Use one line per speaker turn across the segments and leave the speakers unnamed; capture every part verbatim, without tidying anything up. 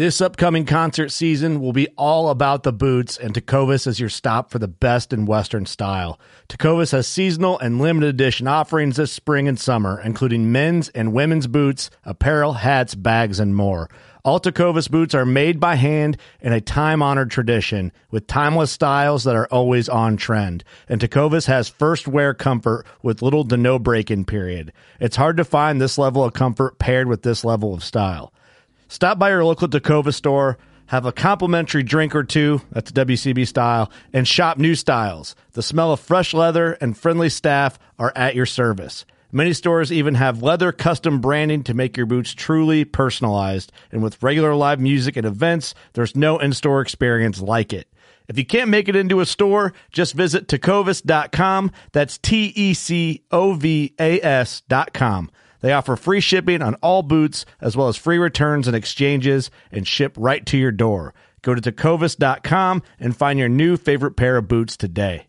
This upcoming concert season will be all about the boots, and Tecovas is your stop for the best in Western style. Tecovas has seasonal and limited edition offerings this spring and summer, including men's and women's boots, apparel, hats, bags, and more. All Tecovas boots are made by hand in a time-honored tradition with timeless styles that are always on trend. And Tecovas has first wear comfort with little to no break-in period. It's hard to find this level of comfort paired with this level of style. Stop by your local Tecovas store, have a complimentary drink or two, that's W C B style, and shop new styles. The smell of fresh leather and friendly staff are at your service. Many stores even have leather custom branding to make your boots truly personalized. And with regular live music and events, there's no in-store experience like it. If you can't make it into a store, just visit tecovas dot com. That's T E C O V A S dot com. They offer free shipping on all boots, as well as free returns and exchanges, and ship right to your door. Go to tecovas dot com and find your new favorite pair of boots today.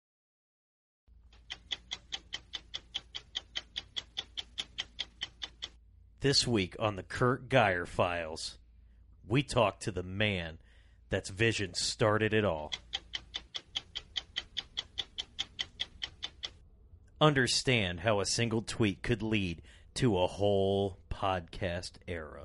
This week on the Kurt Geyer Files, we talk to the man that's vision started it all. Understand how a single tweet could lead to a whole podcast era.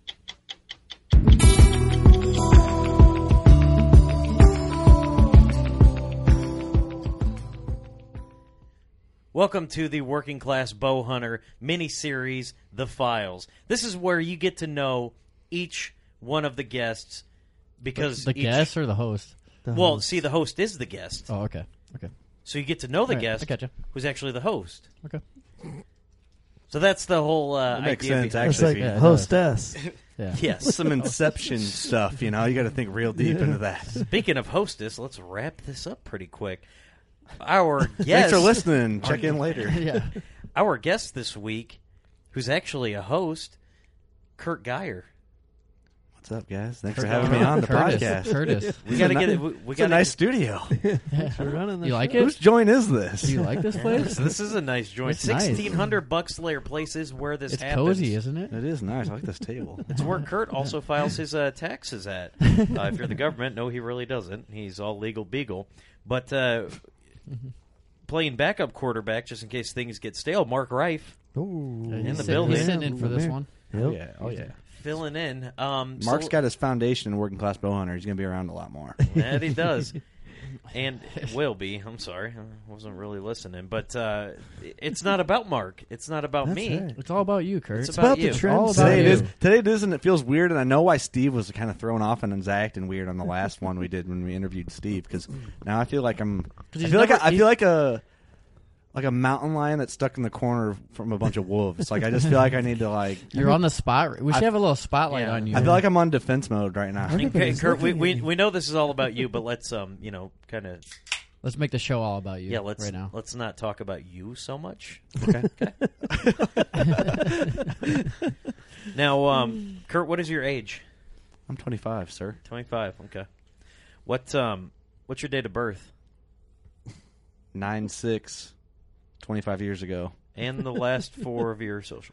Welcome to the Working Class Bow Hunter mini-series, The Files. This is where you get to know each one of the guests because
The
each,
guest or the host?
The
well,
host.
see, the host is the guest.
Oh, okay. Okay.
So you get to know the
All right,
guest
I gotcha.
who's actually the host.
Okay.
So that's the whole uh,
That makes
idea
sense,
behind
It's
actually.
like
Yeah, it
hostess.
Yeah.
Yes.
Some Inception stuff, you know? You got to think real deep into that.
Speaking of hostess, let's wrap this up pretty quick. Our guest,
Thanks for listening. Check in later.
Yeah.
our guest this week, who's actually a host, Kurt Geyer.
What's up, guys? Thanks for having me on the
Curtis.
podcast.
Curtis.
We got to
It's a
get
ni-
it. We, we
It's a
got
nice studio.
Thanks for running the
You like
show.
it?
Whose joint is this?
Do you like this place?
This is a nice joint.
It's nice.
Sixteen hundred bucks layer place is where this
It's
happens.
cozy, isn't it?
It is nice. I like this table.
It's where Kurt also files his uh, taxes at. Uh, if you're the government, no, he really doesn't. He's all legal beagle. But uh, playing backup quarterback, just in case things get stale, Mark Reif
Ooh.
Uh,
in
he's
the
sit-
building.
He's sitting in for this one.
Yep.
Oh, yeah. Oh, yeah.
filling in. Um,
Mark's
so,
got his foundation in Working Class Bow Hunter. He's going to be around a lot more.
that he does. And will be. I'm sorry. I wasn't really listening. But uh, it's not about Mark. It's not about
That's
me.
right.
It's all about you, Kurt.
It's
It's
about
about
you.
the trend.
All about
Today it
you.
is. Today it isn't. It feels weird, and I know why Steve was kind of thrown off and was acting weird on the last one we did when we interviewed Steve. Because now I feel like I'm. I
he's
feel like
never-
I, I feel like a like a mountain lion that's stuck in the corner from a bunch of wolves. Like I just feel like I need to like.
You're on the spot. We should
I-
have a little spotlight
Yeah.
on you.
I feel like I'm on defense mode right now.
Okay,
Everybody's
Kurt, we,
looking
we,
at you.
we know this is all about you, but let's um you know kind of
Let's make the show all about you.
yeah let's
right now.
let's not talk about you so much.
Okay.
Now, um, Kurt, what is your age?
I'm twenty-five, sir.
twenty-five. Okay. What um what's your date of birth
Nine six. twenty-five years ago.
and the last four of your social?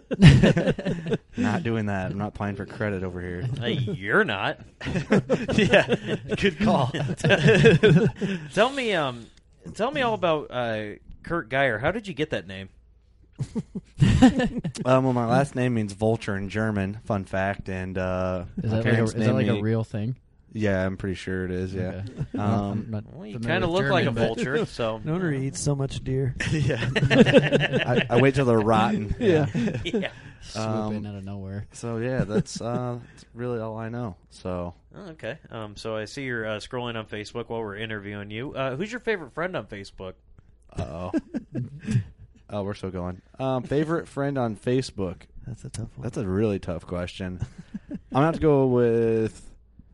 Not doing that. I'm not applying for credit over here.
Hey, you're not.
Yeah, good call.
Tell me um tell me all about uh, Kurt Geyer. How did you get that name?
Um, well, my last name means vulture in German. Fun fact. And uh,
Is
my
that like, a,
parents
is that
named
like a
me-
real thing?
Yeah, I'm pretty sure it is. Yeah.
Okay. I'm
Um,
not
Well, you
familiar
kind of
with
look like a
German, but-
vulture, so
No wonder he eats so much deer.
yeah. I, I wait till they're rotten.
Yeah.
yeah.
Swoop
Um,
in out of nowhere.
So yeah, that's uh, that's really all I know. So
Oh, okay. Um, so I see you're uh, scrolling on Facebook while we're interviewing you. Uh, who's your favorite friend on Facebook?
uh oh. Oh, we're still going. Um, favorite friend on Facebook.
That's a tough one.
That's a really tough question. I'm gonna have to go with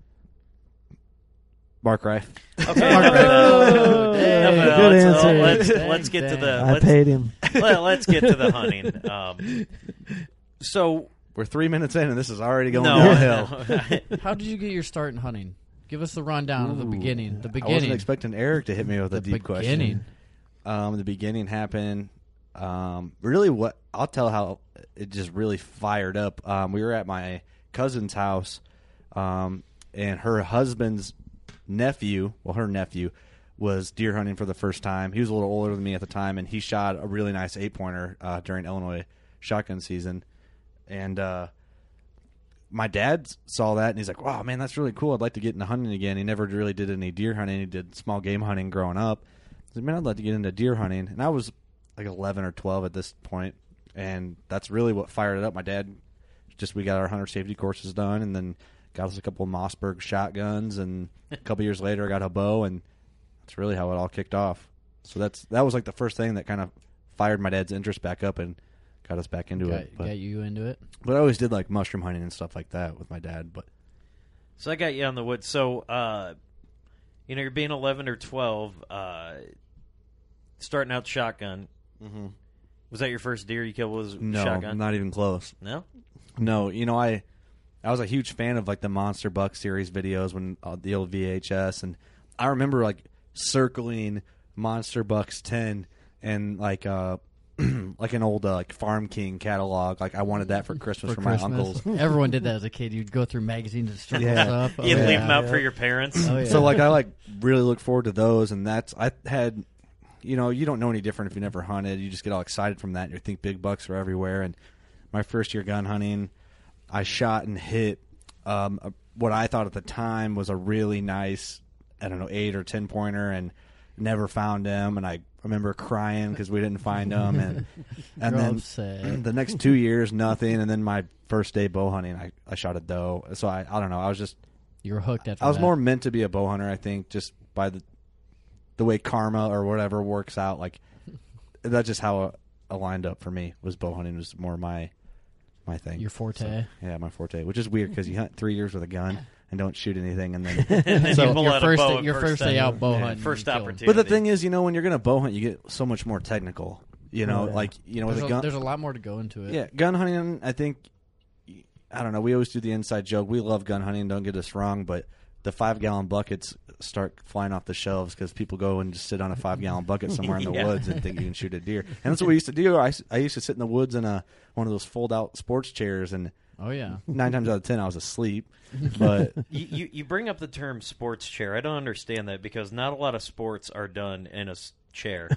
Mark Reif.
Okay.
Mark Reif.
Oh,
Dang.
no, no,
Good
let's,
answer.
Let's,
Dang,
let's get to
dang.
the
I
let's,
paid him.
let, let's get to the hunting. Um, so
We're three minutes in, and this is already going
no,
downhill.
no.
How did you get your start in hunting? Give us the rundown of the
Ooh.
beginning. The
I
beginning.
wasn't expecting Eric to hit me with
the
a deep
beginning.
question. Um, the beginning happened. Um, really, what I'll tell how it just really fired up. Um, we were at my cousin's house,
um, and her husband's nephew, well, her nephew, was deer hunting for the first time. He was a little older than me at the time, and he shot a really nice eight-pointer uh, during Illinois shotgun season. And uh, my dad saw that, and he's like, wow, man, that's really cool. I'd like to get into hunting again. He never really did any deer hunting. He did small game hunting growing up. I said, man, I'd like to get into deer hunting. And I was like eleven or twelve at this point, and that's really what fired it up. My dad, just we got our hunter safety courses done, and then got us a couple of Mossberg shotguns, and a couple years later I got a bow, and that's really how it all kicked off. So that's that was like the first thing that kind of fired my dad's interest back up and got us back into
got,
it. But,
got you into it?
but I always did like mushroom hunting and stuff like that with my dad. But
So I got you on the woods. So, uh, you know, you're being eleven or twelve, uh, starting out shotgun.
mm-hmm.
Was that your first deer you killed? Was
no,
shotgun?
not even close.
No.
No, you know, I I was a huge fan of like the Monster Buck series videos when uh, the old V H S, and I remember like circling Monster Bucks ten and like uh like an old uh, like Farm King catalog. Like I wanted that for Christmas for,
For
my
Christmas.
uncles.
Everyone did that as a kid. You'd go through magazines and circle
Yeah.
stuff. Oh,
You'd
yeah.
leave them out
yeah.
for your parents.
Oh, yeah.
So like I like really look forward to those, and that's I had, you know, you don't know any different if you never hunted. You just get all excited from that. And you think big bucks are everywhere. And my first year gun hunting, I shot and hit um, a, what I thought at the time was a really nice, I don't know, eight or ten pointer, and never found him. And I remember crying because we didn't find him. And and
You're
then
upset.
the next two years, nothing. And then my first day bow hunting, I, I shot a doe. So I I don't know. I was just
You were hooked after
I was
that.
more meant to be a bow hunter, I think, just by the the way karma or whatever works out. Like that's just how it, it lined up for me. Was bow hunting was more my my thing.
Your forte.
So, yeah, my forte, which is weird because you hunt three years with a gun and don't shoot anything, and then.
And then
So-
you pull
your
out
first,
a bow
day,
at
your first day
time.
out bow
Yeah.
hunting.
First
you kill 'em.
opportunity.
But the thing is, you know, when you're gonna bow hunt, you get so much more technical. You know,
Oh, yeah.
like you know, with
There's
a
a,
gun.
there's a lot more to go into it.
Yeah, gun hunting. I think I don't know. We always do the inside joke. We love gun hunting. Don't get us wrong, but the five gallon buckets start flying off the shelves because people go and just sit on a five gallon bucket somewhere in the
Yeah.
woods and think you can shoot a deer. And that's what we used to do. I, I used to sit in the woods in a one of those fold out sports chairs, and
Oh, yeah.
nine times out of ten I was asleep. But
You, you you bring up the term sports chair. I don't understand that because not a lot of sports are done in a s- chair.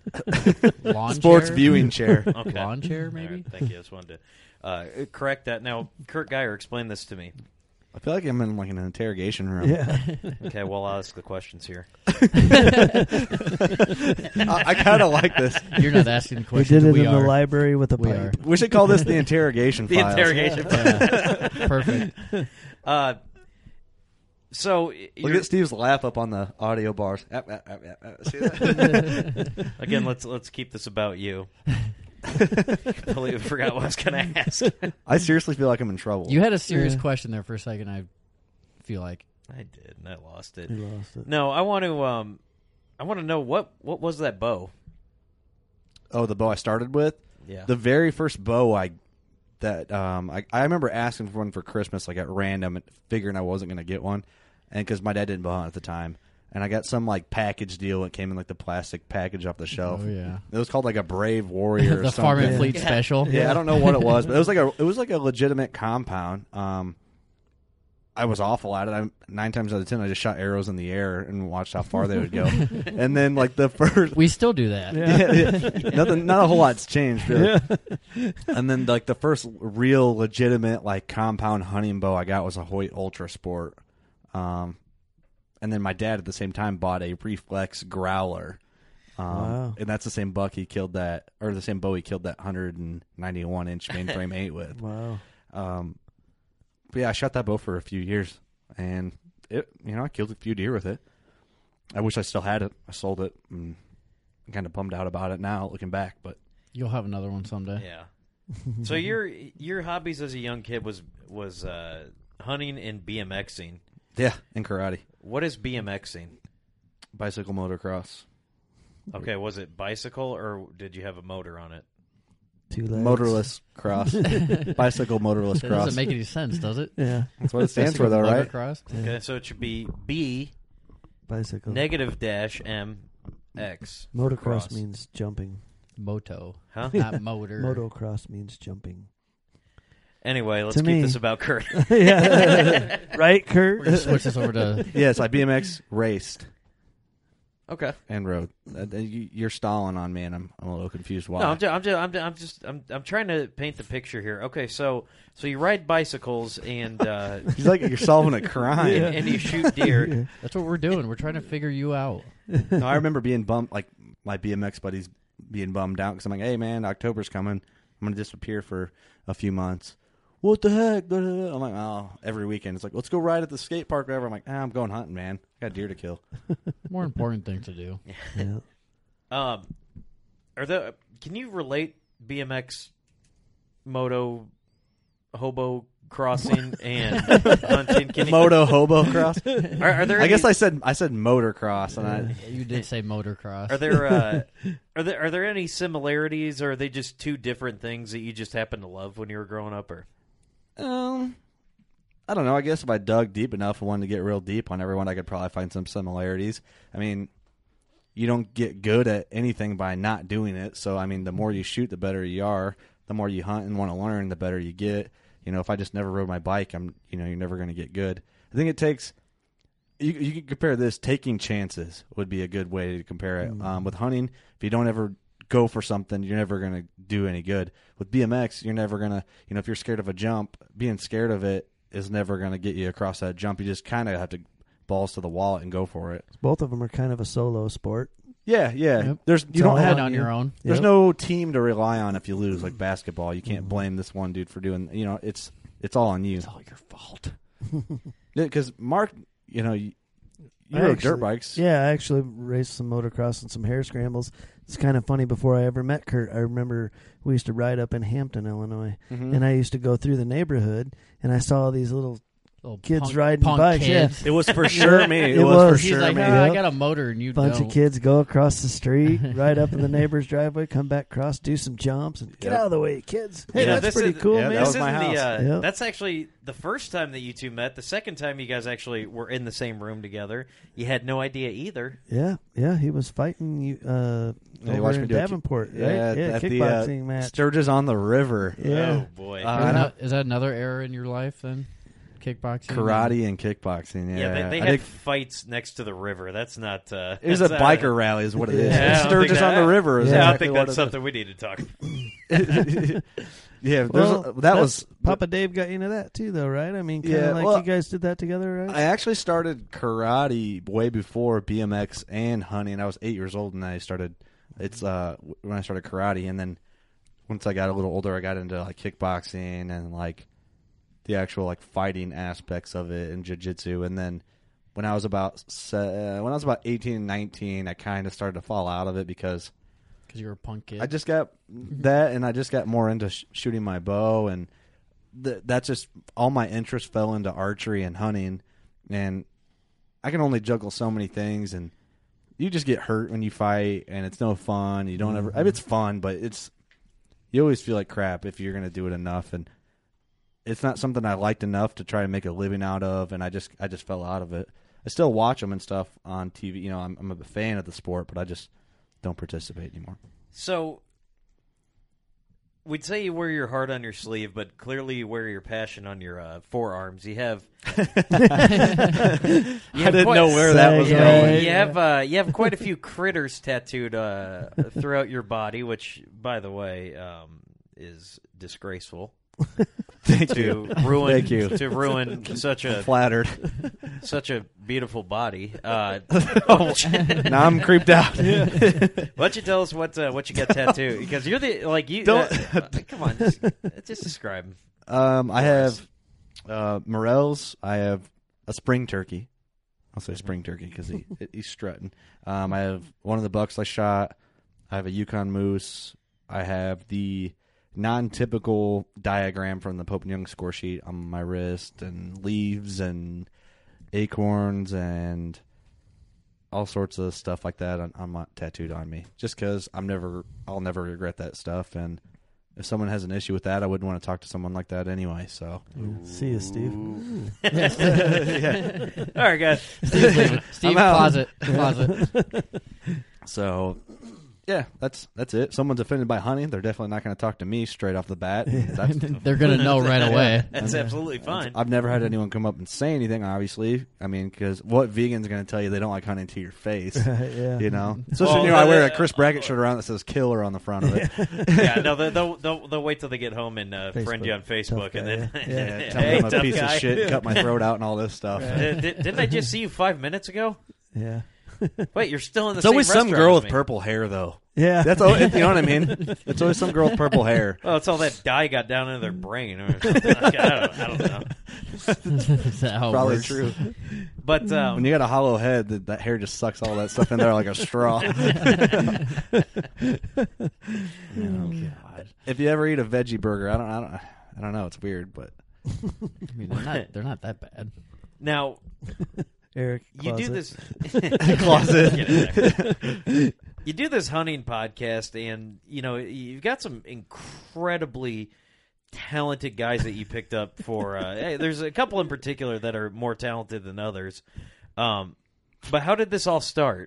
Lawn
sports
chair?
viewing chair.
Okay.
Lawn chair,
All
maybe?
right, thank you. I just wanted to uh, correct that. Now, Kurt Geyer, explain this to me.
I feel like I'm in like an interrogation room.
Yeah.
Okay, well, I'll ask the questions here.
I, I kind of like this.
You're not asking the
We
questions.
did it
we
in
are.
the library with a
We
pipe.
We should call this the interrogation
The
files.
interrogation.
Yeah. Perfect.
Uh, so,
Look
you're-
at Steve's laugh up on the audio bars. Ap, ap, ap, ap, ap. See that?
again, let's let's keep this about you. Completely forgot what I was going to ask.
I seriously feel like I'm in trouble.
You had a serious
Yeah.
question there for a second, I feel like.
I did, and I lost it.
You lost it.
No, I want to. Um, I want to know what what was that bow?
Oh, the bow I started with?
Yeah.
The very first bow I that um I, I remember asking for one for Christmas like at random and figuring I wasn't going to get one, and because my dad didn't bow hunt at the time, and I got some like package deal that came in like the plastic package off the shelf.
Oh, yeah.
It was called like a Brave Warrior or
the
something.
Farm and
Yeah.
Fleet
Yeah.
special.
Yeah, I don't know what it was, but it was like a it was like a legitimate compound. Um, I was awful at it. I, nine times out of ten, I just shot arrows in the air and watched how far they would go. And then, like the first,
We still do that.
yeah, yeah, nothing, not a whole lot's changed. Really. And then, like the first real legitimate like compound hunting bow I got was a Hoyt Ultra Sport. Um, and then my dad at the same time bought a Reflex Growler. Um,
Wow.
And that's the same buck he killed that, or the same bow he killed that one ninety-one inch mainframe eight with.
Wow.
Um, but yeah, I shot that bow for a few years, and it, you know, I killed a few deer with it. I wish I still had it. I sold it, and I'm kind of bummed out about it now, looking back. But
You'll have another one someday.
Yeah. So your your hobbies as a young kid was was uh, hunting and BMXing.
yeah, and karate,
What is BMXing?
bicycle motocross,
Okay, was it bicycle or did you have a motor on it?
Two legs.
motorless cross, bicycle motorless
That
cross.
doesn't make any sense, does it?
Yeah.
That's what it stands for, though, right?
Motocross?
Okay, so it should be B
Bicycle.
negative dash M X.
Motocross
cross.
means jumping.
Moto.
Huh?
Not motor.
Motocross means jumping.
Anyway, let's
To
keep
me.
this about Kurt.
yeah. Right, Kurt?
We're gonna switch this over to.
Yes, I B M X raced
Okay.
and rode. Uh, you- You're stalling on me, and I'm I'm a little confused why.
No, I'm just, I'm just, I'm just, I'm just, I'm, I'm trying to paint the picture here. Okay, so, so you ride bicycles and, uh,
He's like you're solving a crime.
and, and you shoot deer.
That's what we're doing. We're trying to figure you out.
No, I remember being bummed, like my B M X buddies being bummed out because I'm like, hey man, October's coming. I'm gonna disappear for a few months. What the heck? I'm like, oh, every weekend it's like, let's go ride at the skate park. Or whatever. I'm like, ah, I'm going hunting, man. I got deer to kill.
More important thing to do.
Yeah.
Um, are the can you relate B M X, moto, hobo crossing and hunting? Can you,
Moto hobo cross.
Are, are there?
I
any,
guess I said I said motocross, and I
You did say motocross.
Are there uh, are there are there any similarities, or are they just two different things that you just happen to love when you were growing up? Or
um, I don't know. I guess if I dug deep enough and wanted to get real deep on everyone, I could probably find some similarities. I mean, you don't get good at anything by not doing it. So I mean, the more you shoot, the better you are. The more you hunt and want to learn, the better you get. You know, if I just never rode my bike, I'm, you know, you're never going to get good. I think it takes, you, you can compare this, taking chances would be a good way to compare it.
Mm.
Um, with hunting, if you don't ever go for something, you're never going to do any good. With B M X, you're never going to, you know, if you're scared of a jump, being scared of it is never going to get you across that jump. You just kind of have to balls to the wall and go for it.
Both of them are kind of a solo sport.
Yeah, yeah.
Yep.
There's, you
It's
don't
all
have
on your own.
There's
Yep.
no team to rely on if you lose, like basketball. You can't blame this one dude for doing. You know, it's it's all on you.
It's all your fault.
Because Mark, you know, you, you
I
rode
actually-
dirt bikes.
Yeah, I actually raced some motocross and some hare scrambles. It's kind of funny. Before I ever met Kurt, I remember we used to ride up in Hampton, Illinois,
Mhm.
and I used to go through the neighborhood, and I saw these little
Little
kids
punk,
riding
punk
bikes.
Kids.
It was for sure me. It,
It
was,
was.
for
He's
sure
like,
me.
"Ah, I
Yep.
got a motor and you
Bunch
don't.
of kids go across the street, ride up in the neighbor's driveway, come back across, do some jumps, and get
Yep.
out of the way, kids. Hey,
Yeah,
that's
this
pretty
is-
cool,
yeah,
man.
that
this
was my
isn't the.
house.
Uh,
Yep.
That's actually the first time that you two met. The second time you guys actually were in the same room together, you had no idea either.
Yeah, yeah, he was fighting you uh,
Yeah, you
over
watched
in
me do a kick-
Davenport, right?
Yeah,
Yeah,
at the,
kickboxing
uh,
match.
Sturgis on the river.
Yeah.
Oh boy.
Uh,
is,
I
that,
don't-
is that another era in your life then? Kickboxing?
Karate and kickboxing. Yeah,
yeah, they, they
I
had
think
fights next to the river. That's not. Uh,
it was a
that's not-
biker rally, is what it is.
Yeah, I
It's
don't
Sturgis
think
on
that-
the river. Is
Yeah, I don't
exactly
think
what
that's
it
something we need to talk.
is. Yeah, there's
Well,
a, that
that's-
was
Papa Dave got you into that too, though, right? I mean, kind of
Yeah,
like
well,
you guys did that together, right?
I actually started karate way before B M X and hunting. I was eight years old and I started. It's uh when I started karate, and then once I got a little older, I got into like kickboxing and like the actual like fighting aspects of it and jiu-jitsu. And then when I was about se- uh, when I was about eighteen and nineteen, I kind of started to fall out of it because
Because you're a punk kid.
I just got that, and I just got more into sh- shooting my bow, and th- that's just all my interest fell into archery and hunting, and I can only juggle so many things, and you just get hurt when you fight, and it's no fun. You don't ever. I mean, it's fun, but it's you always feel like crap if you're going to do it enough, and it's not something I liked enough to try to make a living out of, and I just I just fell out of it. I still watch them and stuff on T V. You know, I'm, I'm a fan of the sport, but I just don't participate anymore.
So, we'd say you wear your heart on your sleeve, but clearly you wear your passion on your uh, forearms. You have. you
I didn't
quite-
know where that was
Say,
going.
yeah.
You have uh, you have quite a few critters tattooed uh, throughout your body, which, by the way, um, is disgraceful.
Thank
to
you.
ruin
Thank you.
to ruin such a
Flattered.
such a beautiful body. Uh,
Now I'm creeped out.
why don't you tell us what uh, what you got tattooed? Because you're the like you.
Don't-
uh, uh, come on, just, just describe 'em.
Um, I have uh, morels. I have a spring turkey. I'll say spring turkey because he he's strutting. Um, I have one of the bucks I shot. I have a Yukon moose. I have the non-typical diagram from the Pope and Young score sheet on my wrist, and leaves and acorns and all sorts of stuff like that on, on my, tattooed on me. Just because I'm never, I'll never regret that stuff. And if someone has an issue with that, I wouldn't want to talk to someone like that anyway. So,
See you, Steve.
yeah.
All right, guys.
Steve's leaving. Steve,
I'm out.
closet. Closet.
So, Yeah, that's that's it. Someone's offended by hunting, they're definitely not going to talk to me straight off the bat. That's,
They're going to know right away.
That's absolutely fine.
I've never had anyone come up and say anything, obviously. I mean, because what vegan's going to tell you they don't like hunting to your face?
yeah.
You know? Especially,
Well,
you know, I wear a
uh,
Chris Brackett shirt around that says killer on the front of it.
Yeah, no, they'll, they'll, they'll, they'll wait till they get home and uh, friend
Facebook.
you on Facebook,
Tough
and
guy,
then
yeah.
Yeah, tell me
hey,
I'm a
tough
piece
guy.
of shit and cut my throat out and all this stuff.
Did, did, didn't I just see you five minutes ago?
Yeah.
Wait, you're still in the
It's
same
always some
restaurant
girl
as
with
me.
purple hair, though.
Yeah.
That's all, you know what I mean? It's always some girl with purple hair.
Well, it's all that dye got down into their brain. Or something. Like, I, don't, I don't know.
Is that how it
Probably
works?
true.
But um,
When you got a hollow head, that, that hair just sucks all that stuff in there like a straw. Oh, God. If you ever eat a veggie burger, I don't, I don't, I don't know. It's weird, but
I mean, they're not, they're not that bad.
now
Eric,
you do
closet.
this
closet.
Get in there. You do this hunting podcast, and you know you've got some incredibly talented guys that you picked up for. Uh, hey, there's a couple in particular that are more talented than others. Um, but how did this all start?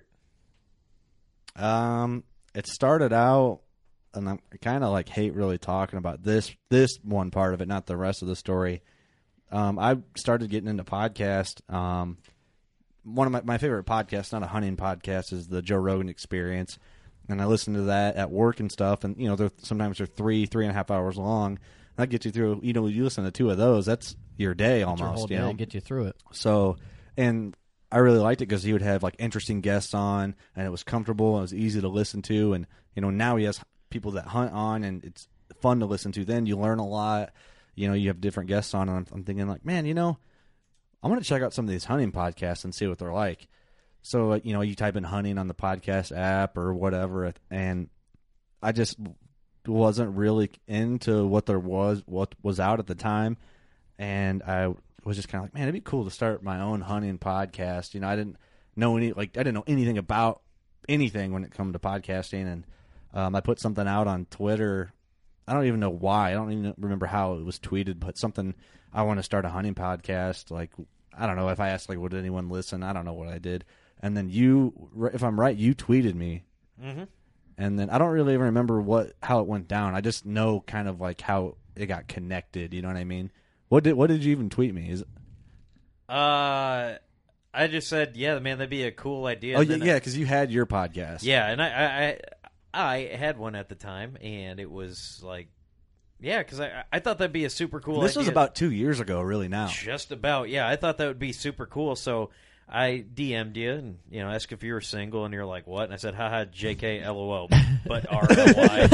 Um, it started out, and I'm- I kind of like hate really talking about this this one part of it, not the rest of the story. Um, I started getting into podcast. Um, one of my, my favorite podcasts, not a hunting podcast, is the Joe Rogan Experience, and I listen to that at work and stuff. And you know, they're sometimes they're three, three and a half hours long. That gets you through. You know, you listen to two of those, that's your day almost.
Your whole
you
day
know?
get you through it.
So, and I really liked it because he would have like interesting guests on, and it was comfortable and it was easy to listen to. And you know, now he has people that hunt on, and it's fun to listen to. Then you learn a lot. You know, you have different guests on, and I'm, I'm thinking like, man, you know, I'm gonna check out some of these hunting podcasts and see what they're like. So, uh, you know, you type in hunting on the podcast app or whatever, and I just wasn't really into what there was, what was out at the time, and I was just kind of like, man, it'd be cool to start my own hunting podcast. You know, I didn't know any, like, I didn't know anything about anything when it come to podcasting, and um, I put something out on Twitter. I don't even know why. I don't even remember how it was tweeted, but something, I want to start a hunting podcast. Like, I don't know if I asked, like, would anyone listen? I don't know what I did. And then you, if I'm right, you tweeted me.
Mm-hmm.
And then I don't really even remember what how it went down. I just know kind of like how it got connected. You know what I mean? What did what did you even tweet me? Is
Uh, I just said, yeah, man, that'd be a cool idea.
oh
And
yeah,
then
yeah,
I-
because you had your podcast.
yeah, and I, I, I, I had one at the time, and it was like, yeah, because I, I thought that'd be a super cool.
This was
idea.
about two years ago, really. Now,
Just about, yeah. I thought that would be super cool. So I D M'd you and, you know, asked if you were single, and you're like, what? And I said, haha, J K, L O L, but R L Y.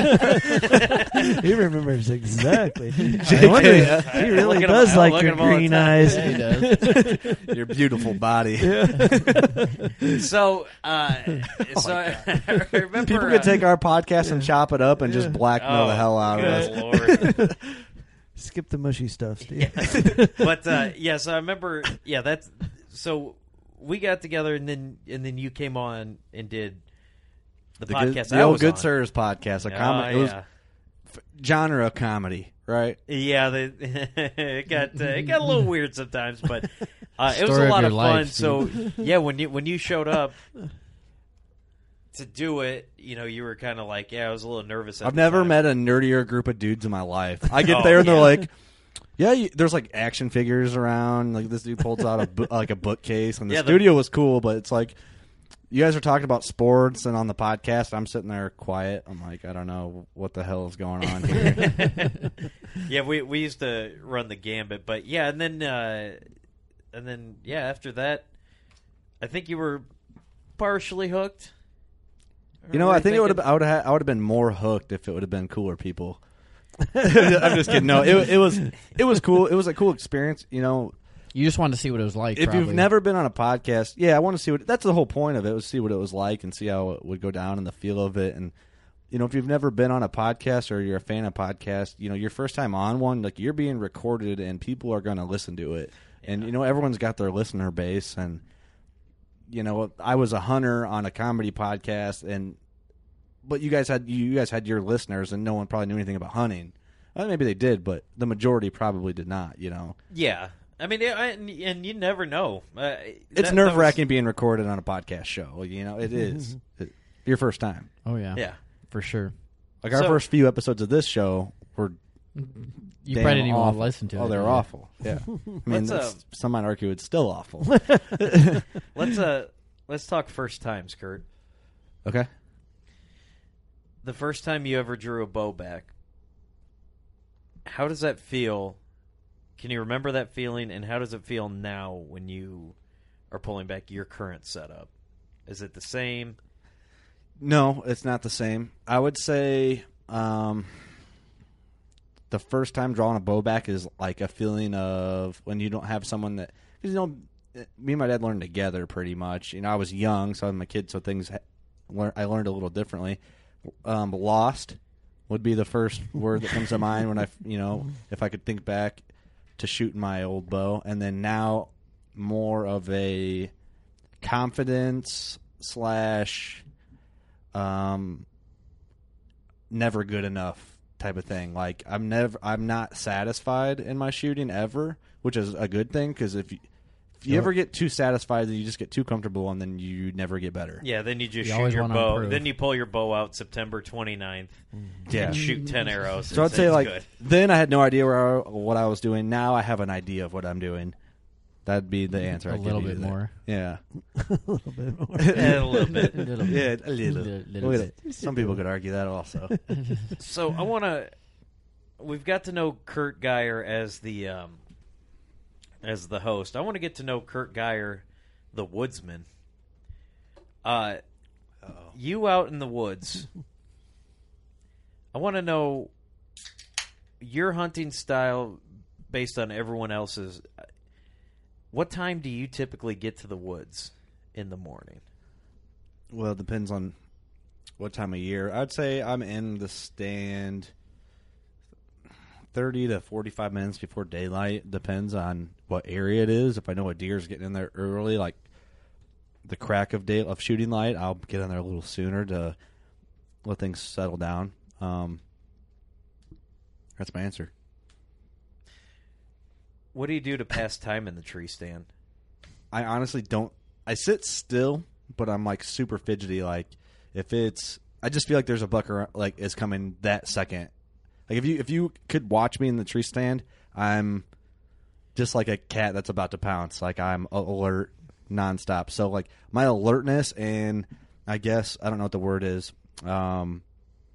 He remembers exactly.
J
I wonder,
K, uh,
he really
look at him-
does
I
like
look
your
at him all the
green
time.
eyes.
Yeah, he does.
your beautiful body.
So, uh, so I remember.
People
uh,
could take our podcast and chop it up and just blackmail
oh,
the hell out of us.
good Lord.
Skip the mushy stuff, Steve.
But uh, yeah, so I remember. Yeah, that's so we got together, and then and then you came on and did the,
The,
podcast.
good, the
I
old
was
Good
on.
Sirs podcast, a
Oh,
comedy. It was
yeah.
f- genre of comedy, right?
Yeah, the, it got uh, it got a little weird sometimes, but uh, it was
Story
a
of
lot
your
of
life,
fun. So yeah, when you when you showed up to do it, you know, you were kind of like, yeah, I was a little nervous. At
I've
the
never
time.
met a nerdier group of dudes in my life. I get
Oh,
there and they're
yeah.
like, yeah, you, there's like action figures around. Like this dude pulls out a bu- like a bookcase, and the
Yeah, the-
studio was cool, but it's like you guys are talking about sports and on the podcast. I'm sitting there quiet. I'm like, I don't know what the hell is going on here.
Yeah, we we used to run the gambit, but yeah, and then uh, and then yeah, after that, I think you were partially hooked.
You know,
What
I
were
think it would have.
thinking?
I would have. I would have been more hooked if it would have been cooler people. I'm just kidding. No, it, it was. It was cool. It was a cool experience. You know,
You just wanted to see what it was like.
if
probably.
you've never been on a podcast, yeah, I want to see what. That's the whole point of it. Was see what it was like and see how it would go down and the feel of it. And you know, if you've never been on a podcast or you're a fan of podcasts, you know, your first time on one, like you're being recorded and people are going to listen to it. And you know, everyone's got their listener base and. You know, I was a hunter on a comedy podcast, and but you guys had you guys had your listeners, and no one probably knew anything about hunting. Well, maybe they did, but the majority probably did not. You know,
Yeah, I mean, I, and, and you never know. Uh,
it's
that-
nerve
that
wracking being recorded on a podcast show. You know, it is. It, your first time.
Oh yeah,
Yeah.
for sure.
Like our
So-
first few episodes of this show were
You
damn
probably didn't even want
awful.
to listen to it.
Oh, they were
did you?
awful. Yeah, I mean,
Let's, uh,
that's- some might argue it's still awful.
Let's uh let's talk first times, Kurt.
Okay.
The first time you ever drew a bow back, how does that feel? Can you remember that feeling, and how does it feel now when you are pulling back your current setup? Is it the same?
No, it's not the same. I would say um, the first time drawing a bow back is like a feeling of when you don't have someone that, because you know, me and my dad learned together pretty much. You know, I was young, so I was my kid, so things ha- lear- I learned a little differently. Um, lost would be the first word that comes to mind when I, you know, if I could think back to shooting my old bow, and then now more of a confidence slash um never good enough type of thing. Like I'm never I'm not satisfied in my shooting ever, which is a good thing, because if you if you
Yep.
ever get too satisfied, then you just get too comfortable, and then you never get better.
Yeah, then you just
You
shoot
always
your
wanna
bow.
improve.
Then you pull your bow out September twenty-ninth
Yeah.
and shoot ten arrows.
So I'd
It's-
say
it's
like
good.
then I had no idea where I, what I was doing. Now I have an idea of what I'm doing. That'd be the answer.
A
I'd give
little
you
bit
there.
more.
Yeah.
a little bit more.
a little bit.
A little
Yeah,
bit.
a little.
Little- little
Look at
bit.
it. Some people could argue that also.
So I want to. We've got to know Kurt Geyer as the um, as the host. I want to get to know Kurt Geyer, the woodsman. Uh, you out in the woods. I want to know your hunting style based on everyone else's. What time do you typically get to the woods in the morning?
Well, it depends on what time of year. I'd say I'm in the stand thirty to forty-five minutes before daylight. Depends on what area it is. If I know a deer's getting in there early, like the crack of day of shooting light, I'll get in there a little sooner to let things settle down. Um, that's my answer.
What do you do to pass time in the tree stand?
I honestly don't. I sit still, but I'm like super fidgety. Like if it's, I just feel like there's a buck around, like is coming that second. Like if you if you could watch me in the tree stand, I'm just like a cat that's about to pounce. Like I'm alert nonstop. So like my alertness and I guess I don't know what the word is. Um,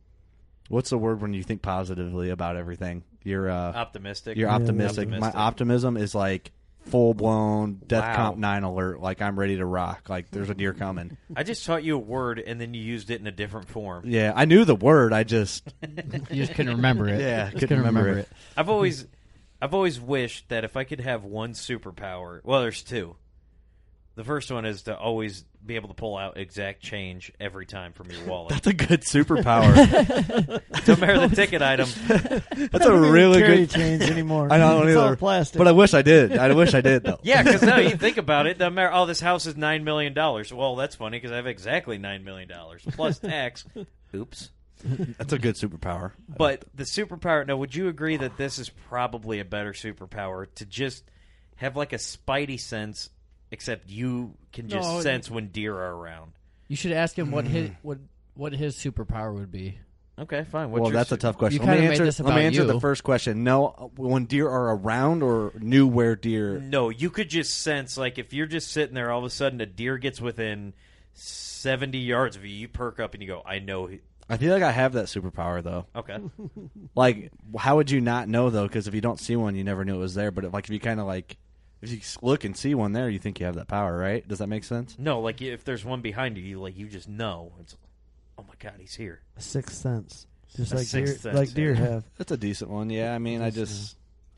what's the word when you think positively about everything? You're uh,
Optimistic.
You're
Yeah,
optimistic.
optimistic.
My optimism is like full blown Death
Wow.
Comp nine alert. Like I'm ready to rock. Like there's a deer coming.
I just taught you a word, and then you used it in a different form.
Yeah, I knew the word. I just
You just couldn't remember it.
Yeah,
Just
couldn't remember it.
I've always, I've always wished that if I could have one superpower. Well, there's two. The first one is to always be able to pull out exact change every time from your wallet.
that's a good superpower.
Don't matter the ticket item.
That's a really
carry
good.
change anymore.
I don't
it's all
either.
plastic.
But I wish I did. I wish I did though.
Yeah, because now you think about it. Doesn't matter. Oh, this house is nine million dollars. Well, that's funny because I have exactly nine million dollars plus tax. Oops.
That's a good superpower.
But the superpower. Now, would you agree that this is probably a better superpower to just have like a spidey sense? Except you can just
No,
sense when deer are around.
You should ask him what his what what his superpower would be.
Okay, fine. What's
well,
your
that's a
su-
tough question.
You
Let me
kinda made
answer.
this
Let me
about
answer
you.
the first question. No, when deer are around or knew where deer.
No, you could just sense, like, if you're just sitting there, all of a sudden a deer gets within seventy yards of you, you perk up and you go, I know. He...
I feel like I have that superpower though.
Okay.
Like, how would you not know though? Because if you don't see one, you never knew it was there. But if, like, if you kind of like, if you look and see one there, you think you have that power, right? Does that make sense?
No, like, if there's one behind you, you like you just know. It's, oh, my God, he's here.
A sixth sense, just
A
like deer,
sixth sense,
like deer
yeah.
have.
That's a decent one. Yeah, I mean, I just,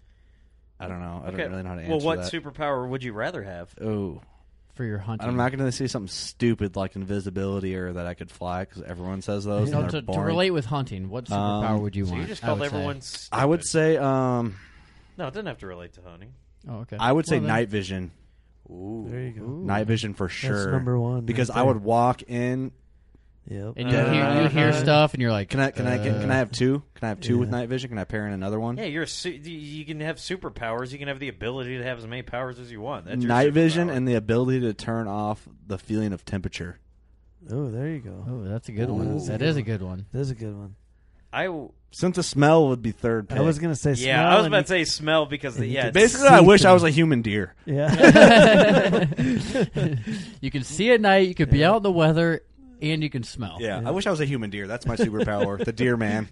I don't know. I
Okay.
don't really know how to answer
Well, what
that.
superpower would you rather have?
Oh,
For your hunting.
I'm not going to say something stupid like invisibility or that I could fly because everyone says those.
No,
and
to,
they're
to
boring.
relate with hunting, what superpower
Um,
would you
So
want?
you just
I
called
would say.
everyone stupid.
I would say, um,
No, it doesn't have to relate to hunting.
Oh, okay.
I would say
Well, then-
night vision.
Ooh.
There you go.
Night vision for sure.
number one
Because
right
I would
there.
walk in.
Yep.
And you,
Uh,
hear, you hear stuff, and you're like,
Can I? Can I? Can, can I
uh,
have two? Can I have two with
Yeah.
night vision? Can I pair in another one?
Yeah, you're a su- you can have superpowers. You can have the ability to have as many powers as you want. That's your
Night vision
superpower.
and the ability to turn off the feeling of temperature.
Oh, there you go.
Oh, that's a good
Ooh.
one. That is a good one.
That's a good one.
I w-
Since the smell would be third pick.
I was gonna say
yeah,
smell
I was
and
about to
you-
say smell because the,
and you
yeah,
could
it's-
Basically, I wish I was a human deer.
Yeah.
You can see at night. You could be out in the weather, and you can smell.
Yeah, I wish I was a human deer. That's my superpower. The deer man.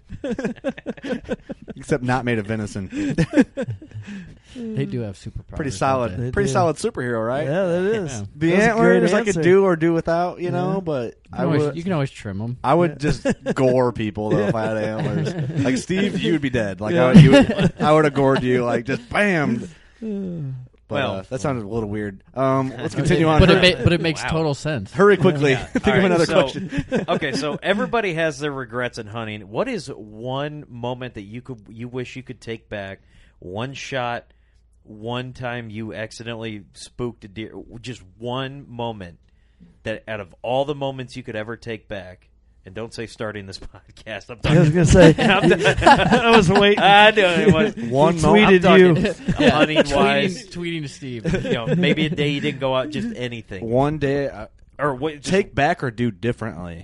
Except not made of venison.
They do have superpowers.
Pretty
don't
solid.
they?
They
Pretty
do.
solid superhero, right?
Yeah, that is.
Yeah.
The
That's a
antlers
great
I could
answer.
do or do without, you know,
Yeah.
but
You
I
can, always,
would.
you can always trim them.
I would just gore people though if I had antlers. Like Steve, you would be dead. Like I would, you would, I would have gored you. Like just bam. But
Well-
uh, that sounded a little weird. Um, let's continue on.
But it,
Hurry,
ma- but it makes
Wow.
total sense.
hurry quickly. Think
All
of
right,
another
so-
question.
okay, so everybody has their regrets in hunting. What is one moment that you could you wish you could take back? One shot, one time you accidentally spooked a deer. Just one moment that out of all the moments you could ever take back. And don't say starting this podcast. I'm
I was
talking.
gonna say.
I'm done.
I was waiting.
I know it was
One
He
moment.
I'm
tweeted
talking
you.
hunting wise.
tweeting, tweeting to Steve.
You know, maybe a day you didn't go out, just anything,
One day, uh,
or what? Just
take back or do differently.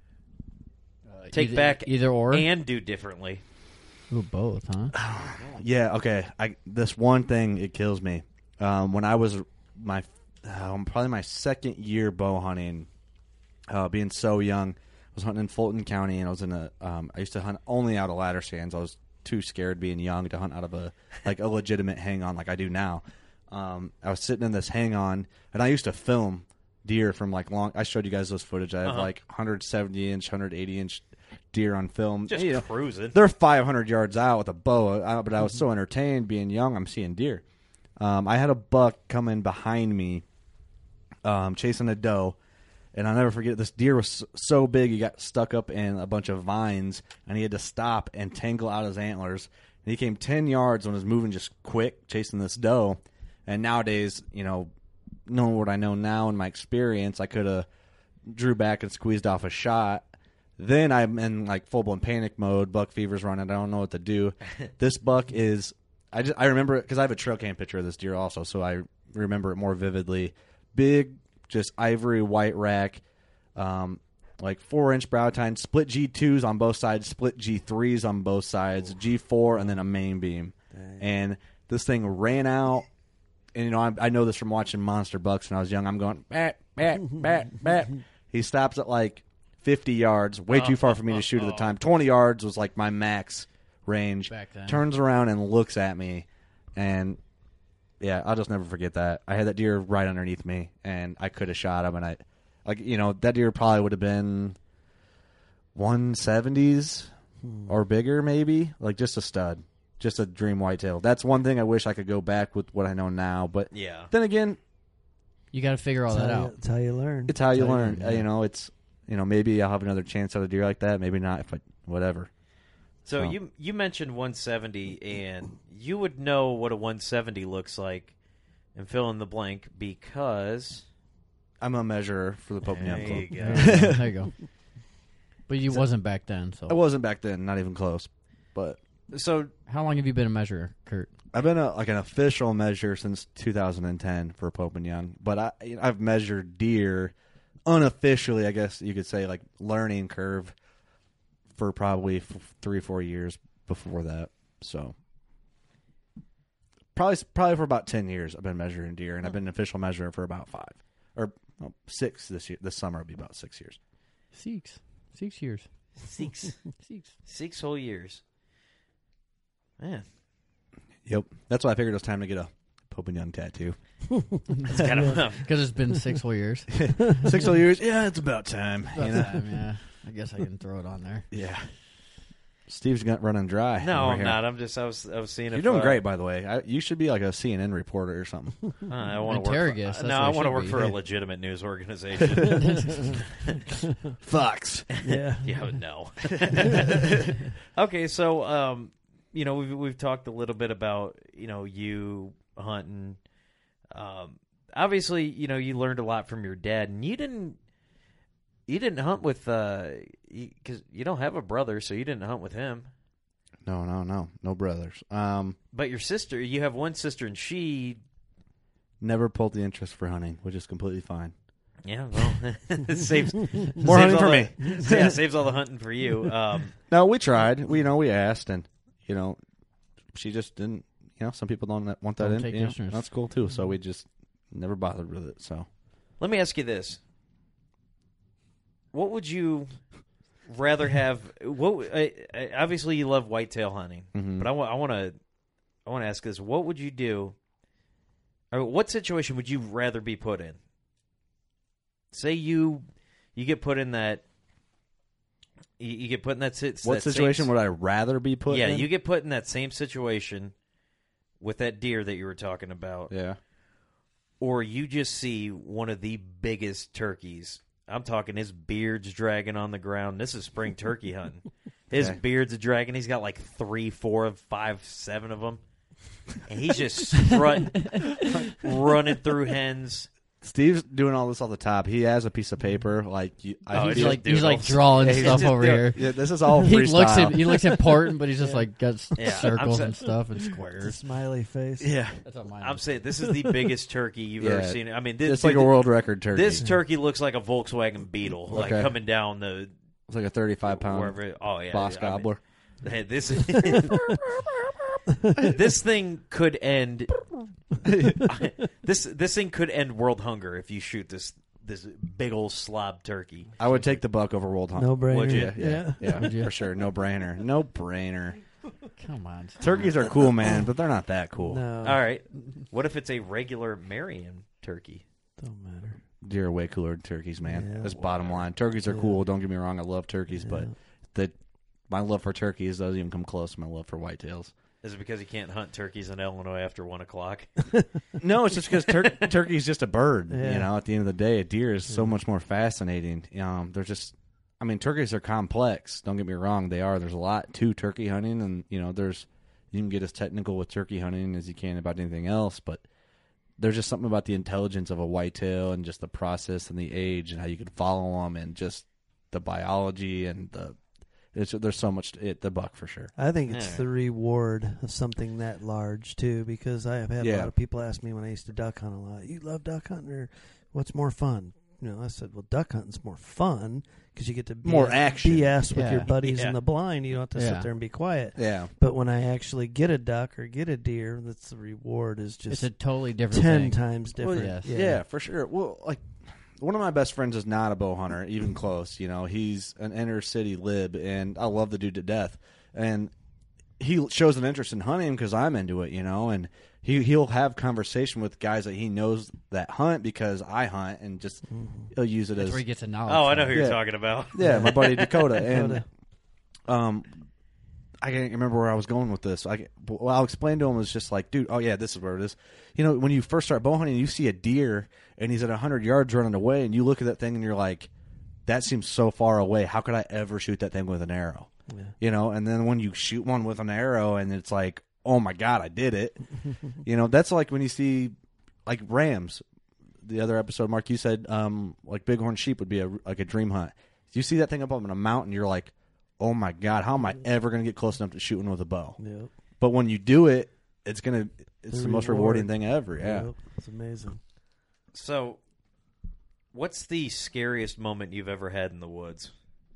take
either,
back
either or.
and do differently.
Ooh, both, huh?
Yeah. Okay. I this one thing it kills me. Um, when I was my um, probably my second year bow hunting, uh, being so young. I was hunting in Fulton County, and I was in a. Um, I used to hunt only out of ladder stands. I was too scared being young to hunt out of a like a legitimate hang on like I do now. Um, I was sitting in this hang on, and I used to film deer from like long. I showed you guys those footage. I have
Uh-huh.
like one seventy inch, one eighty inch deer on film.
Just
You know,
cruising.
they're five hundred yards out with a bow, uh, but I was so entertained being young. I'm seeing deer. Um, I had a buck come in behind me, um, chasing a doe. And I'll never forget, this deer was so big he got stuck up in a bunch of vines, and he had to stop and tangle out his antlers. And he came ten yards and was moving just quick, chasing this doe. And nowadays, you know, knowing what I know now in my experience, I could have drew back and squeezed off a shot. Then I'm in like full-blown panic mode. Buck fever's running. I don't know what to do. This buck is, I just I remember it because I have a trail cam picture of this deer also, so I remember it more vividly. Big, just ivory white rack, um, like four inch brow tine, split G twos on both sides, split G threes on both sides, G four, and then a main beam.
Dang.
And this thing ran out. And you know, I, I know this from watching Monster Bucks when I was young. I'm going bat, bat, bat, bat. He stops at like fifty yards, way too far for me to shoot at the time. twenty yards was like my max range.
Back then.
Turns around and looks at me, and yeah, I'll just never forget that. I had that deer right underneath me, and I could have shot him, and I, like, you know, that deer probably would have been one seventies or bigger, maybe, like just a stud, just a dream whitetail. That's one thing I wish I could go back with what I know now, but
Yeah.
then again,
You got to figure all
That's
that
how you-
out.
That's how you learn.
it's how you
That's
learn. Uh,
yeah.
You know, it's you know maybe I'll have another chance at a deer like that. Maybe not. If I whatever.
So
So-
you you mentioned one seventy, and you would know what a one seventy looks like, and fill in the blank because
I'm a measurer for the Pope and
there
Young
you
Club.
go.
There you go. There you go. But you wasn't back then, so
I wasn't back then, not even close. But
So
how long have you been a measurer, Kurt?
I've been a, like an official measure since two thousand ten for Pope and Young. But I you know, I've measured deer unofficially, I guess you could say, like learning curve for probably f- three four years before that. So probably probably for about ten years I've been measuring deer, and I've been an official measurer for about five or well, six this year. This summer will be about six years.
Six. Six years.
six
Six.
six whole years. Man,
Yep, that's why I figured it was time to get a Pope and Young tattoo.
it's kind of
Because it's been six whole years.
Six whole years, yeah, it's about time. You know?
Time, yeah. I guess I can throw it on there.
Yeah. Steve's got running dry.
no.
over
I'm
here.
not. I'm just. I was. I was seeing.
You're
if,
doing
uh,
great, by the way. I, you should be like a C N N reporter or something.
Uh, I want to work.
Interrogus,
For,
that's
no,
what
I
it
want to
should
work
be.
for a legitimate news organization.
Fox.
Yeah.
Yeah, but no. Okay, so um, you know, we've we've talked a little bit about you know you hunting. Um, obviously, you know you learned a lot from your dad, and you didn't. You didn't hunt with uh, because you don't have a brother, so you didn't hunt with him.
No, no, no, no brothers. Um,
But your sister, you have one sister, and she.
never pulled the interest for hunting, which is completely fine.
Yeah, well, it saves
More
saves
hunting
all
for
the-
me.
Yeah, saves all the hunting for you. Um,
No, we tried. We you know we asked, and you know, she just didn't. You know, some people don't want that
Don't
in.
take
You know,
listeners.
that's cool too. So we just never bothered with it. So
let me ask you this: what would you rather have? What I, I, obviously you love whitetail hunting,
Mhm.
but I want I want to I want to ask this: what would you do? Or what situation would you rather be put in? Say you you get put in that you, you get put in that, sit,
what
that same-
situation would I rather be put
yeah,
in?
you get put in that same situation with that deer that you were talking about,
Yeah.
or you just see one of the biggest turkeys. I'm talking his beard's dragging on the ground. This is spring turkey hunting. His
Okay.
beard's dragging. He's got like three, four, five, seven of them. And he's just strutting, running through hens.
Steve's doing all this off the top. He has a piece of paper, like you, I
Oh,
he
it's
He's
did-
like
doodles.
he's like drawing
Yeah, he's
stuff
just
over
doing-
here.
yeah, this is all
He
freestyle.
looks in, he looks important, but he's just like got s-
Yeah, I'm
circles
sa-
and stuff and
It's a
squares.
smiley face.
yeah,
That's on mine.
I'm saying this is the biggest turkey you've ever
Yeah.
seen. I mean, this,
it's like a
dude,
world record turkey.
This turkey looks like a Volkswagen Beetle, like
Okay.
coming down the
it's like a thirty-five pound
wherever. Oh yeah,
boss
I mean,
gobbler.
hey, this this thing could end. this this thing could end world hunger if you shoot this this big old slob turkey.
I would take the buck over world hunt.
No brainer.
Would you?
Yeah, yeah, yeah,
Would you?
for sure. No brainer. No brainer.
Come on.
Turkeys are cool, man, but they're not that cool.
No.
All right, what if it's a regular Marion turkey?
Don't matter.
Deer are way cooler than turkeys, man.
Yeah.
That's bottom line. Turkeys are
Yeah.
cool. Don't get me wrong. I love turkeys, but
Yeah.
the my love for turkeys doesn't even come close to my love for whitetails.
Is it because you can't hunt turkeys in Illinois after one o'clock?
No, it's just because tur- turkey's just a bird.
Yeah.
You know, at the end of the day, a deer is so much more fascinating. Um, they're just, I mean, turkeys are complex. Don't get me wrong, they are. There's a lot to turkey hunting, and you know, there's you can get as technical with turkey hunting as you can about anything else, but there's just something about the intelligence of a whitetail and just the process and the age and how you can follow them and just the biology and the. It's, there's so much to it, the buck for sure.
I think it's
Yeah.
the reward of something that large too, because I have had a
Yeah.
lot of people ask me when I used to duck hunt a lot. You love duck hunting, or what's more fun? You know, I said, well, duck hunting's more fun because you get to B S,
More action.
B S with
Yeah.
your buddies
Yeah.
in the blind. You don't have to
Yeah.
sit there and be quiet.
Yeah.
But when I actually get a duck or get a deer, that's the reward is
It's
just
a totally different
ten
thing.
times
Well,
different.
yes.
Yeah. for sure. Well, like one of my best friends is not a bow hunter, even close. You know, he's an inner city lib, and I love the dude to death. And he shows an interest in hunting because I'm into it, you know. And he he'll have conversation with guys that he knows that hunt because I hunt, and just he'll use it
That's
as
where he gets a knowledge.
Oh, I know
from.
who you're
Yeah.
talking about.
yeah, my buddy Dakota. And
Dakota.
um, I can't remember where I was going with this. I well, I'll explain to him. It's just like, dude, oh yeah, this is where it is. You know, when you first start bow hunting, you see a deer and he's at a hundred yards running away, and you look at that thing and you're like, that seems so far away. How could I ever shoot that thing with an arrow?
Yeah.
You know, and then when you shoot one with an arrow, and it's like, oh my god, I did it. You know, that's like when you see like rams. The other episode, Mark, you said um, like bighorn sheep would be a, like a dream hunt. You see that thing up on a mountain, you're like, oh my god, how am I ever going to get close enough to shoot one with a bow?
Yep.
But when you do it, it's gonna it's the,
The
most
reward.
rewarding thing ever. Yeah.
Yep. It's amazing.
So, what's the scariest moment you've ever had in the woods?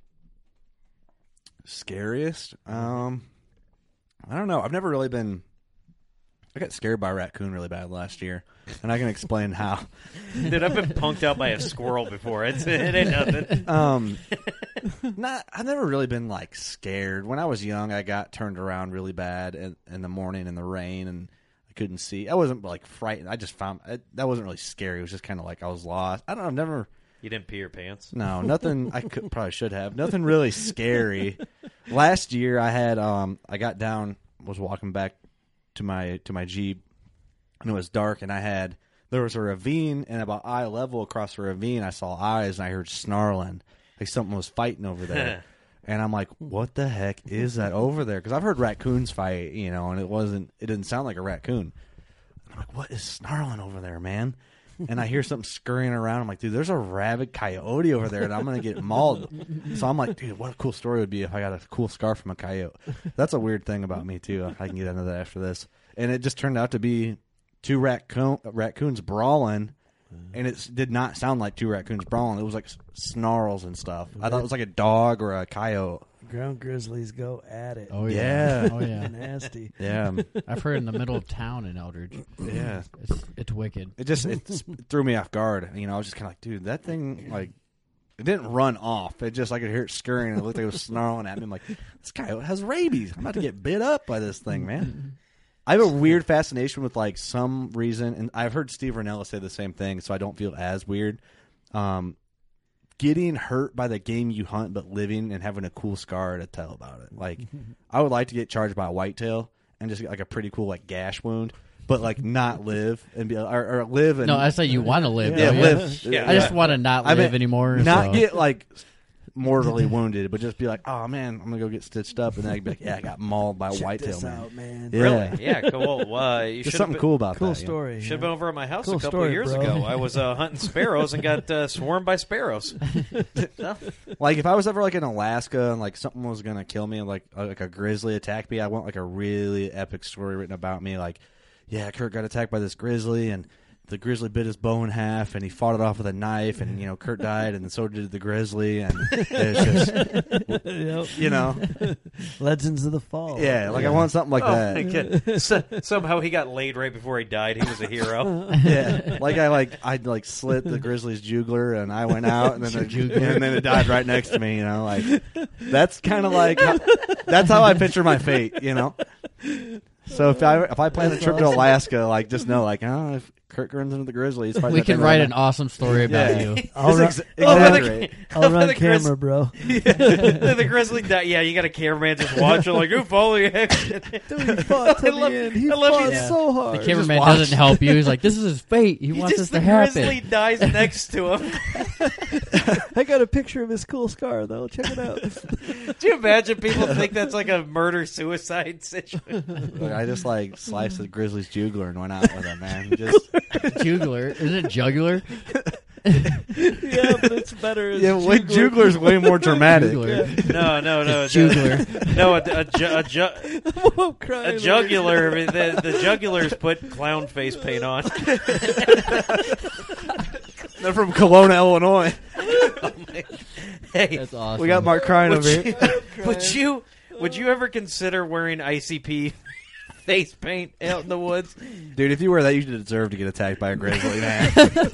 Scariest? Um, I don't know. I've never really been. I got scared by a raccoon really bad last year, and I can explain how.
Dude, I've been punked out by a squirrel before. It's, it ain't nothing.
Um, not. I've never really been like scared. When I was young, I got turned around really bad in, in the morning in the rain, and I couldn't see. I wasn't like frightened. I just found it, that wasn't really scary. It was just kind of like I was lost. I don't know. I've never.
You didn't pee your pants?
No, nothing. I could, probably should have. Nothing really scary. Last year, I had. Um, I got down. Was walking back to my to my Jeep, and it was dark, and I had. There was a ravine, and about eye level across the ravine, I saw eyes, and I heard snarling, like something was fighting over there. And I'm like, what the heck is that over there? Because I've heard raccoons fight, you know, and it wasn't. It didn't sound like a raccoon. And I'm like, what is snarling over there, man? And I hear something scurrying around. I'm like, dude, there's a rabid coyote over there, and I'm gonna get mauled. So I'm like, dude, what a cool story would be if I got a cool scar from a coyote. That's a weird thing about me too. I can get into that after this. And it just turned out to be two raccoon raccoons brawling, and it did not sound like two raccoons brawling. It was like s- snarls and stuff. I thought it was like a dog or a coyote.
Ground grizzlies go at it.
Oh yeah.
Yeah.
Oh yeah.
Nasty.
Yeah,
I've heard in the middle of town in Eldridge.
yeah.
It's it's wicked.
It just it s- threw me off guard. You know, I was just kind of like, dude, that thing like it didn't run off. It just I could hear it scurrying. And it looked like it was snarling at me. I'm like, this guy has rabies. I'm about to get bit up by this thing, man. I have a weird fascination with like some reason, and I've heard Steve Ranella say the same thing, so I don't feel as weird. Um, getting hurt by the game you hunt, but living and having a cool scar to tell about it. Like, I would like to get charged by a whitetail and just get like a pretty cool like gash wound, but like not live and be or, or live and
No, I say you want to live.
yeah,
though,
live.
Yeah.
I just want to not
I
live
mean,
anymore.
Not
so.
get like mortally wounded, but just be like, oh man, I'm gonna go get stitched up, and then I'd be like, yeah, I got mauled by a
Check
whitetail
this
man.
out, man.
Yeah.
Really? Yeah, cool. Uh, you
Just
should
something
been,
cool about
Cool
that. you know?
story.
Should have been over at my house
Cool
a couple
story,
of years
bro.
ago. I was uh, hunting sparrows and got uh, swarmed by sparrows. No?
Like if I was ever like in Alaska and like something was gonna kill me, like uh, like a grizzly attacked me, I want like a really epic story written about me. Like, yeah, Kurt got attacked by this grizzly, and the grizzly bit his bow in half, and he fought it off with a knife, and you know Kurt died, and so did the grizzly, and it's just
Yep.
you know,
Legends of the Fall.
yeah, like I want something like
Oh,
that.
my God. So, somehow he got laid right before he died. He was a hero.
Yeah, like I like I like slit the grizzly's jugler, and I went out, and then it, and then it died right next to me. You know, like that's kind of like how, that's how I picture my fate. You know, so if I if I plan a trip to Alaska, like just know, like, oh, if Kurt runs into the grizzly, he's
We can write an awesome story about
Yeah.
you.
I'll
Just
run,
ex-
Oh,
exaggerate.
I'll run
the grizz-
camera, bro.
the grizzly died. Yeah, you got a cameraman just watching, like, who follow you?
Dude, he fought to
I
the
love-
end. He
I love
fought
you.
so hard.
The cameraman
watch.
doesn't help you. He's like, this is his fate. He
He
wants
just
this
the
to happen.
grizzly dies next to him.
I got a picture of his cool scar, though. Check it out.
Do you imagine people think that's like a murder-suicide situation?
Like, I just like sliced the grizzly's jugler and went out with him, man. Just
Jugler. Isn't it jugular?
Yeah, but it's better as
yeah, way,
jugler.
jugler's way more dramatic.
Jugler.
No, no, no.
It's jugler.
No, a, a, ju- a, ju-
I'm crying.
a jugular. I mean, the, the jugulars put clown face paint on.
They're from Kelowna, Illinois.
Hey,
That's awesome.
We got Mark crying
would
over
you,
here.
would you would you ever consider wearing I C P face paint out in the woods?
Dude, if you wear that, you deserve to get attacked by a grizzly, man.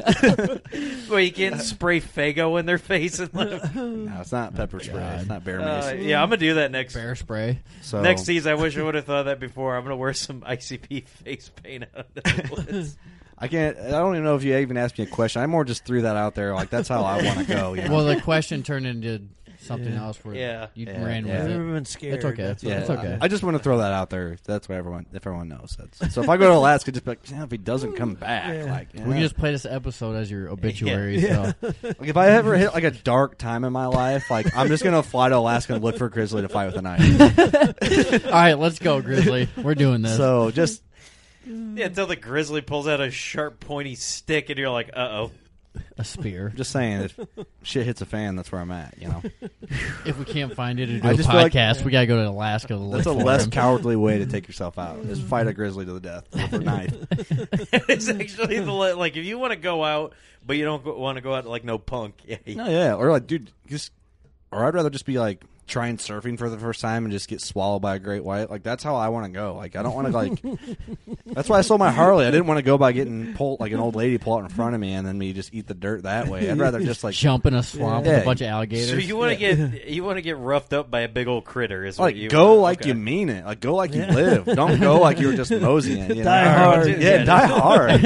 Where you can't spray Fago in their face and let them.
No, it's not pepper spray. It's not bear mace.
Uh, yeah, I'm gonna do that next
bear spray.
so
next season. I wish I would have thought of that before. I'm gonna wear some I C P face paint out in the woods.
I can't. I don't even know if you even asked me a question. I more just threw that out there. Like that's how I want to go. You know?
Well, the question turned into something
Yeah.
else where
Yeah.
you
Yeah,
ran
yeah.
I've
with
never
it.
been scared.
It's okay.
That's
yeah,
It's okay.
I, I just want to throw that out there. That's why everyone, if everyone knows. That's, so if I go to Alaska, just be like, yeah, if he doesn't come back,
Yeah.
like, yeah.
We can just play this episode as your obituary.
Yeah.
So.
like if I ever hit like a dark time in my life, like I'm just gonna fly to Alaska and look for a grizzly to fight with a knife.
All right, let's go, Grizzly. We're doing this.
So just
Yeah, until the grizzly pulls out a sharp, pointy stick, and you're like, "Uh oh."
a spear.
just saying, if shit hits a fan, that's where I'm at. You know,
If we can't find it to do
I
a
just feel like-
podcast, we gotta go to Alaska to look
that's a
for
less
him.
cowardly way to take yourself out. Is fight a grizzly to the death with a knife.
It's actually the li- like if you want to go out, but you don't want to go out like no punk. Yeah, you-
No, yeah, or like, dude, just, or I'd rather just be like trying surfing for the first time and just get swallowed by a great white. Like that's how I want to go. Like I don't want to like. That's why I sold my Harley. I didn't want to go by getting pulled like an old lady pull out in front of me and then me just eat the dirt that way. I'd rather just like
Jump in a swamp with
Yeah.
a bunch of alligators.
So you want to get you want to get roughed up by a big old critter? Is what
like
you
go like
okay.
you mean it. Like go like you live. Don't go like you were just moseying. You know?
Die
All right,
hard.
well,
Yeah,
yeah,
die hard.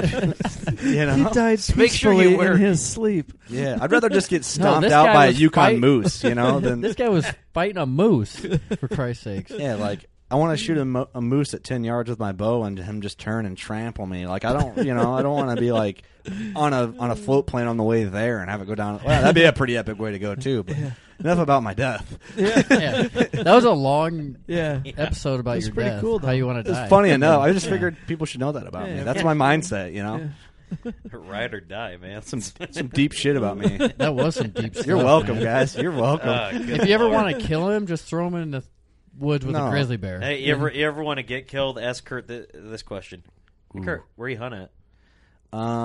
you
He
know.
died
make sure you
peacefully
wear-
in his sleep.
Yeah, I'd rather just get stomped
this
out
guy
by a
was
Yukon
fight-
moose. You know, than
This guy was fighting a moose, for Christ's sakes.
yeah, like I want to shoot a, mo- a moose at ten yards with my bow and him just turn and trample me. Like I don't, you know, I don't want to be like on a on a float plane on the way there and have it go down. Well, that'd be a pretty epic way to go too. But enough about my death.
Yeah. That was a long
Yeah.
episode about
It's
your
pretty
death.
cool, though.
how you want to die.
It's funny enough. I just figured people should know that about
Yeah.
me. That's my mindset. You know,
ride or die, man.
some some deep shit about me.
That was some deep stuff.
You're welcome,
man.
guys. You're welcome.
Uh, good
If you ever
Lord.
want to kill him, just throw him in the woods with
No.
a grizzly bear.
Hey, you ever you ever want to get killed? Ask Kurt th- this question. Hey, Kurt, where you hunt at?
Um,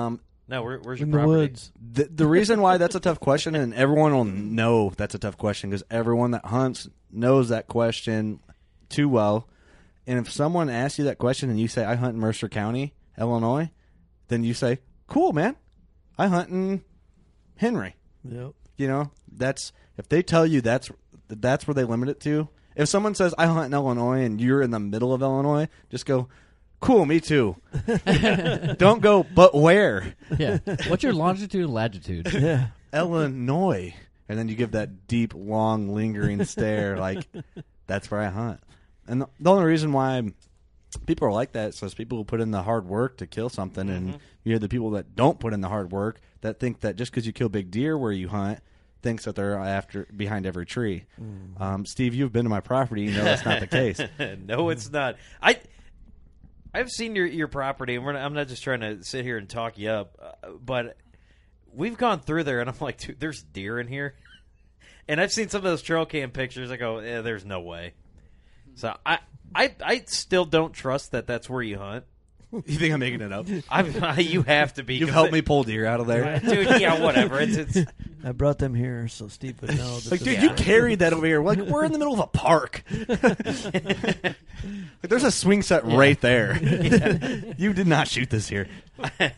No, where, where's your
In the
property?
woods.
The, the reason why that's a tough question, and everyone will know that's a tough question because everyone that hunts knows that question too well. And if someone asks you that question and you say, I hunt in Mercer County, Illinois, then you say, cool, man. I hunt in Henry.
Yep.
You know, that's if they tell you that's that's where they limit it to. If someone says, I hunt in Illinois and you're in the middle of Illinois, just go, cool, me too. Don't go, but where?
Yeah. What's your longitude and latitude?
Yeah.
Illinois. And then you give that deep, long, lingering stare like, that's where I hunt. And the, the only reason why people are like that is because people who put in the hard work to kill something,
Mm-hmm.
and you have the people that don't put in the hard work that think that just because you kill big deer where you hunt, thinks that they're after behind every tree.
Mm.
Um, Steve, you've been to my property. You know that's not the case.
No, it's not. I I've seen your your property, and we're not, I'm not just trying to sit here and talk you up, uh, but we've gone through there, and I'm like, dude, there's deer in here, and I've seen some of those trail cam pictures. I go, eh, there's no way. So I I I still don't trust that that's where you hunt.
You think I'm making it up?
I, you have to be.
You've
'cause
helped
it-
me pull deer out of there.
dude. Yeah, whatever. It's it's.
I brought them here so Steve would know. That
Like,
this
dude,
is
you
right.
carried that over here. Like, we're in the middle of a park. Like, there's a swing set right there. You did not shoot this here. It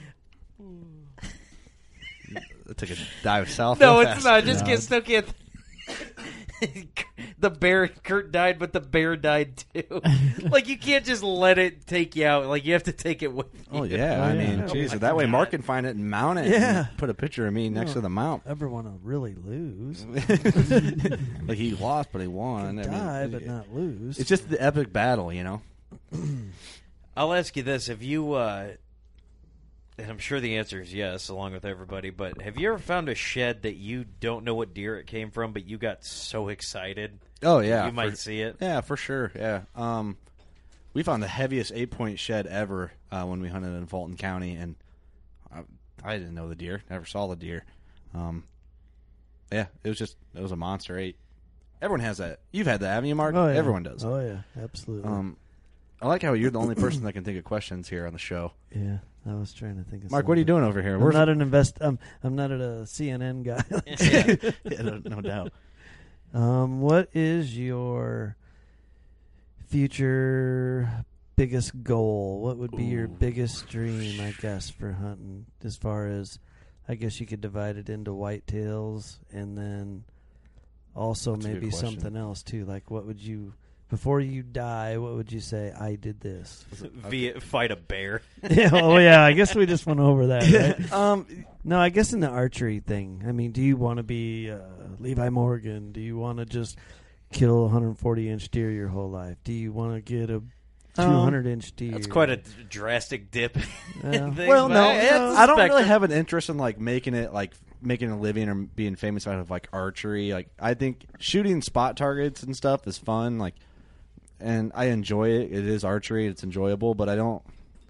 took a dive south.
No,
real
it's
fast.
not. Just get still can't. The bear, Kurt died, but the bear died too. Like, you can't just let it take you out. Like, you have to take it with you.
Oh yeah,
Oh,
I
yeah.
mean,
Oh,
geez,
my
that way
God.
Mark can find it and mount it.
Yeah.
and put a picture of me next
Oh.
to the mount.
Ever want to really lose?
Like he lost, but he won. I mean,
Die, but not lose.
It's just the epic battle, you know.
I'll ask you this: Have you? Uh, and I'm sure the answer is yes, along with everybody. But have you ever found a shed that you don't know what deer it came from, but you got so excited?
Oh yeah,
you might
for-
see it.
Yeah, for sure. Yeah. Um, we found the heaviest eight point shed ever uh, when we hunted in Fulton County, and I, I didn't know the deer. Never saw the deer. Um, yeah, it was just it was a monster eight. Everyone has that. You've had that, haven't you, Mark?
Oh, yeah.
Everyone does.
Oh yeah, absolutely.
Um, I like how you're the only person that can think of questions here on the show.
yeah, I was trying to think of.
Mark, what are you
something.
doing over here?
I'm
Where's-
not an invest. I'm I'm not a C N N guy.
yeah, yeah, no, no doubt.
Um, what is your future biggest goal? What would be your
Ooh.
biggest dream, I guess, for hunting? As far as, I guess you could divide it into whitetails and then also
That's a good
maybe
question.
something else too. Like, what would you, before you die, what would you say? I did this.
Via, fight a bear.
yeah, oh yeah, I guess we just went over that. Right?
um,
No, I guess in the archery thing. I mean, do you want to be uh, Levi Morgan? Do you want to just kill a one hundred forty inch deer your whole life? Do you want to get a two hundred inch deer?
That's quite a drastic dip. in
Yeah.
things,
well,
but
no,
hey, it's a
I don't really
spectrum.
have an interest in like making it like making a living or being famous out of like archery. Like I think shooting spot targets and stuff is fun. Like, and I enjoy it. It is archery. It's enjoyable, but I don't.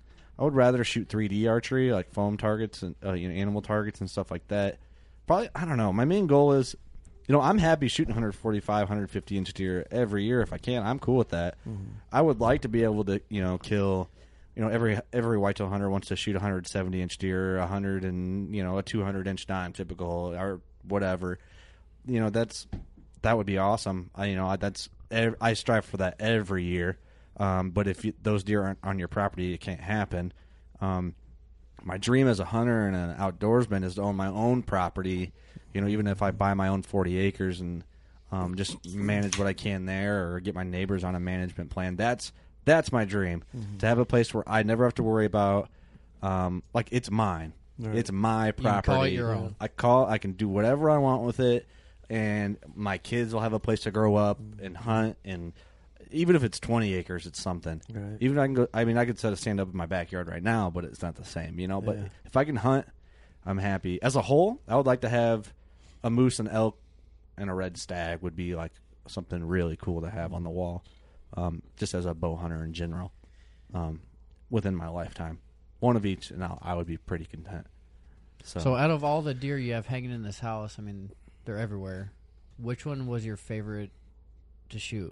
I would rather shoot three D archery, like foam targets and uh, you know, animal targets and stuff like that. Probably, I don't know. My main goal is, you know, I'm happy shooting one forty-five, one fifty inch deer every year if I can. I'm cool with that.
Mm-hmm.
I would like to be able to, you know, kill, you know, every every whitetail hunter wants to shoot a one seventy inch deer, a hundred and you know a two hundred inch dime typical or whatever. You know, that's that would be awesome. I, you know, I, that's I strive for that every year. Um, but if you, those deer aren't on your property, it can't happen. Um, my dream as a hunter and an outdoorsman is to own my own property. You know, even if I buy my own forty acres and um, just manage what I can there, or get my neighbors on a management plan. That's that's my dream.
Mm-hmm.
To have a place where I never have to worry about, um, like it's mine.
Right.
It's my
can
property.
call it your own.
I call. I can do whatever I want with it, and my kids will have a place to grow up and hunt. And even if it's twenty acres, it's something.
Right.
Even if I can go. I mean, I could set a stand up in my backyard right now, but it's not the same, you know. But
Yeah.
if I can hunt, I'm happy. As a whole, I would like to have a moose, an elk, and a red stag. Would be like something really cool to have on the wall, um, just as a bow hunter in general. Um, within my lifetime, one of each, and I'll, I would be pretty content. So,
So out of all the deer you have hanging in this house, I mean, they're everywhere. Which one was your favorite to shoot?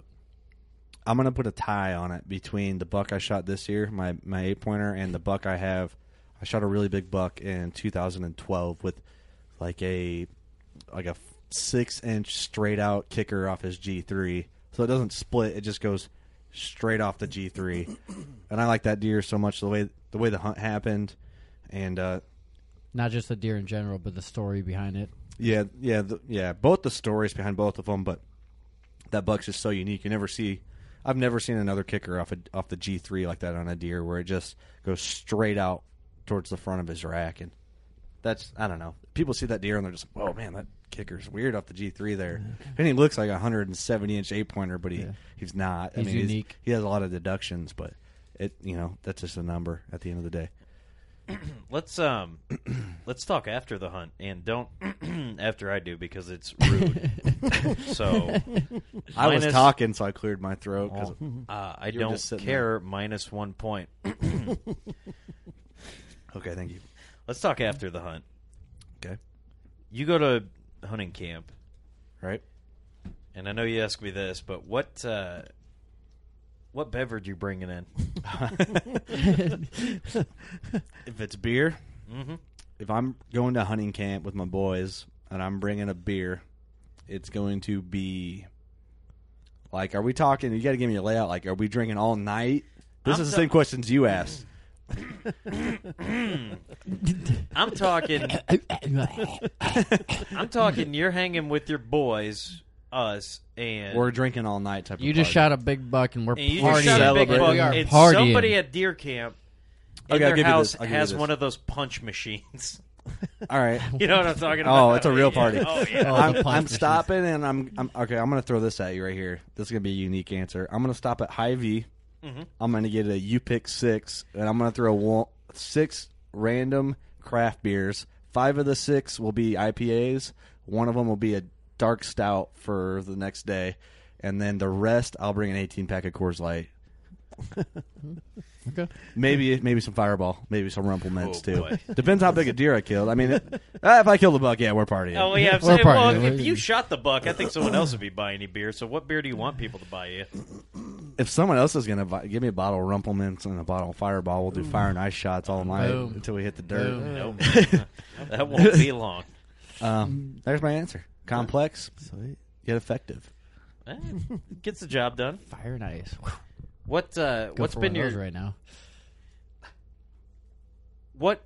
I'm gonna put a tie on it between the buck I shot this year, my my eight pointer, and the buck I have. I shot a really big buck in two thousand twelve with like a like a six inch straight out kicker off his G three, so it doesn't split; it just goes straight off the G three. And I like that deer so much, the way the way the hunt happened, and uh,
Not just the deer in general, but the story behind it.
yeah, yeah, the, yeah, both the stories behind both of them, but that buck's just so unique. You never see. I've never seen another kicker off a, off the G three like that on a deer, where it just goes straight out towards the front of his rack. And that's, I don't know. People see that deer and they're just, whoa, man, that kicker's weird off the G three there. And he looks like a one hundred seventy inch eight pointer, but he,
Yeah.
he's not.
He's
I mean,
unique.
He's, he has a lot of deductions, but it, you know, that's just a number at the end of the day.
Let's um, let's talk after the hunt, and don't after I do because it's rude. So
I was
minus-
talking, so I cleared my throat. 'cause
Uh, I
You were
don't
just sitting
care. Minus one point.
okay, thank you.
Let's talk after the hunt.
Okay,
You go to hunting camp,
right.
and I know you asked me this, but what uh, what beverage you bringing in?
If it's beer,
Mm-hmm.
if I'm going to hunting camp with my boys and I'm bringing a beer, it's going to be like, are we talking? You got to give me a layout. Like, are we drinking all night? This
I'm
is the
ta-
same questions you asked.
I'm talking. I'm talking. You're hanging with your boys, us, and
We're drinking all night type.
You
of
just
party.
shot a big buck and we're
and you
partying.
just shot a big
Celebrate.
buck,
We are
and
partying.
somebody at deer camp in
Okay, I'll
their
give you
house
this. I'll give you
has
this.
one of those punch machines.
All right.
You know what I'm talking about?
Oh, it's a real party.
Yeah. Oh yeah.
Oh,
I'm,
the punch
I'm
machines.
stopping, and I'm, I'm okay. I'm going to throw this at you right here. This is going to be a unique answer. I'm going to stop at Hy-Vee.
Mhm.
I'm going to get a U pick six, and I'm going to throw one, six random craft beers. Five of the six will be I P As. One of them will be a dark stout for the next day, and then the rest I'll bring an eighteen pack of Coors Light.
Okay.
Maybe maybe some Fireball, maybe some Rumple Mints
Oh,
too.
boy.
Depends how big a deer I killed. I mean, it, uh, if I killed a buck, yeah, we're partying.
Oh yeah. I'm
We're
saying, well,
partying.
if you shot the buck, I think someone else would be buying you beer. So what beer do you want people to buy you?
If someone else is gonna buy, give me a bottle of Rumple Mints and a bottle of Fireball, we'll do fire and ice shots all night
Boom.
until we hit the dirt.
Boom.
Nope. That won't be long.
Um, there's my answer. Complex
Sweet.
yet effective.
Eh, gets the job done.
Fire and ice.
What uh,
Go
what's
for
been
one of
your
those right now?
what?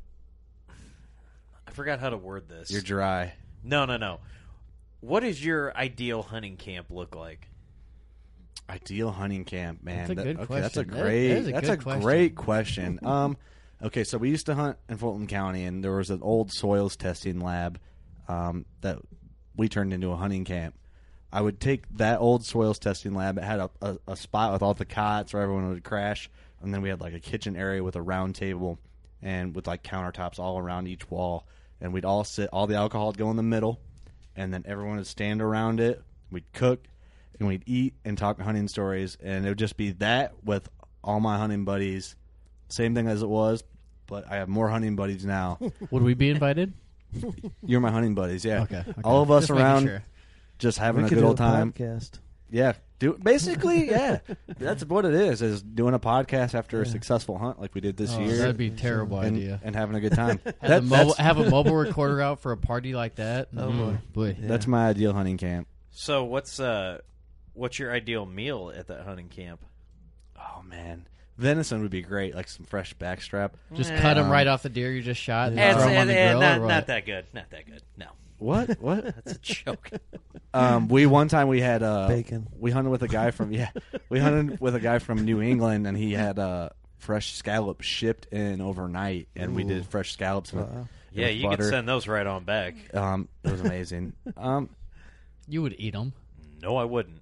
I forgot how to word this.
You're dry.
no, no, no. What does your ideal hunting camp look like?
Ideal hunting camp, man.
That's a
That-
good
okay, that's a
question. That-
great.
that is a
that's
good
a
question.
great question. Um, okay, so we used to hunt in Fulton County, and there was an old soils testing lab um, that we turned into a hunting camp. I would take that old soils testing lab. It had a, a, a spot with all the cots where everyone would crash, and then we had like a kitchen area with a round table and with like countertops all around each wall. And we'd all sit. All the alcohol would go in the middle, and then everyone would stand around it. We'd cook, and we'd eat and talk hunting stories, and it would just be that with all my hunting buddies. Same thing as it was, but I have more hunting buddies now.
Would we be invited?
You're my hunting buddies, yeah.
Okay, okay.
All of us
Just making
around,
sure.
just having
we
a
could
good
do
old
a
time.
podcast.
Yeah, do basically, yeah. That's what it is. Is doing a podcast after a
Yeah.
successful hunt like we did this
Oh,
year,
that'd be a terrible
and,
idea.
and having a good time.
Have,
That-
a mobile,
that's,
have a mobile recorder out for a party like that.
Oh,
Mm, boy.
Yeah.
that's my ideal hunting camp.
So what's uh, what's your ideal meal at that hunting camp?
Oh man, venison would be great, like some fresh backstrap.
Just
Eh.
cut him
Um,
right off the deer you just shot and
Yeah.
throw him on the
eh,
grill.
not,
or what?
not that good. Not that good. No,
What? What?
that's a joke.
Um, we one time we had uh,
Bacon.
We hunted with a guy from yeah, we hunted with a guy from New England, and he had uh, fresh scallops shipped in overnight, and we
Ooh.
did fresh scallops. With,
Wow.
it
Yeah,
was
you
butter.
can send those right on back.
Um, it was amazing. um,
You would eat them.
No, I wouldn't.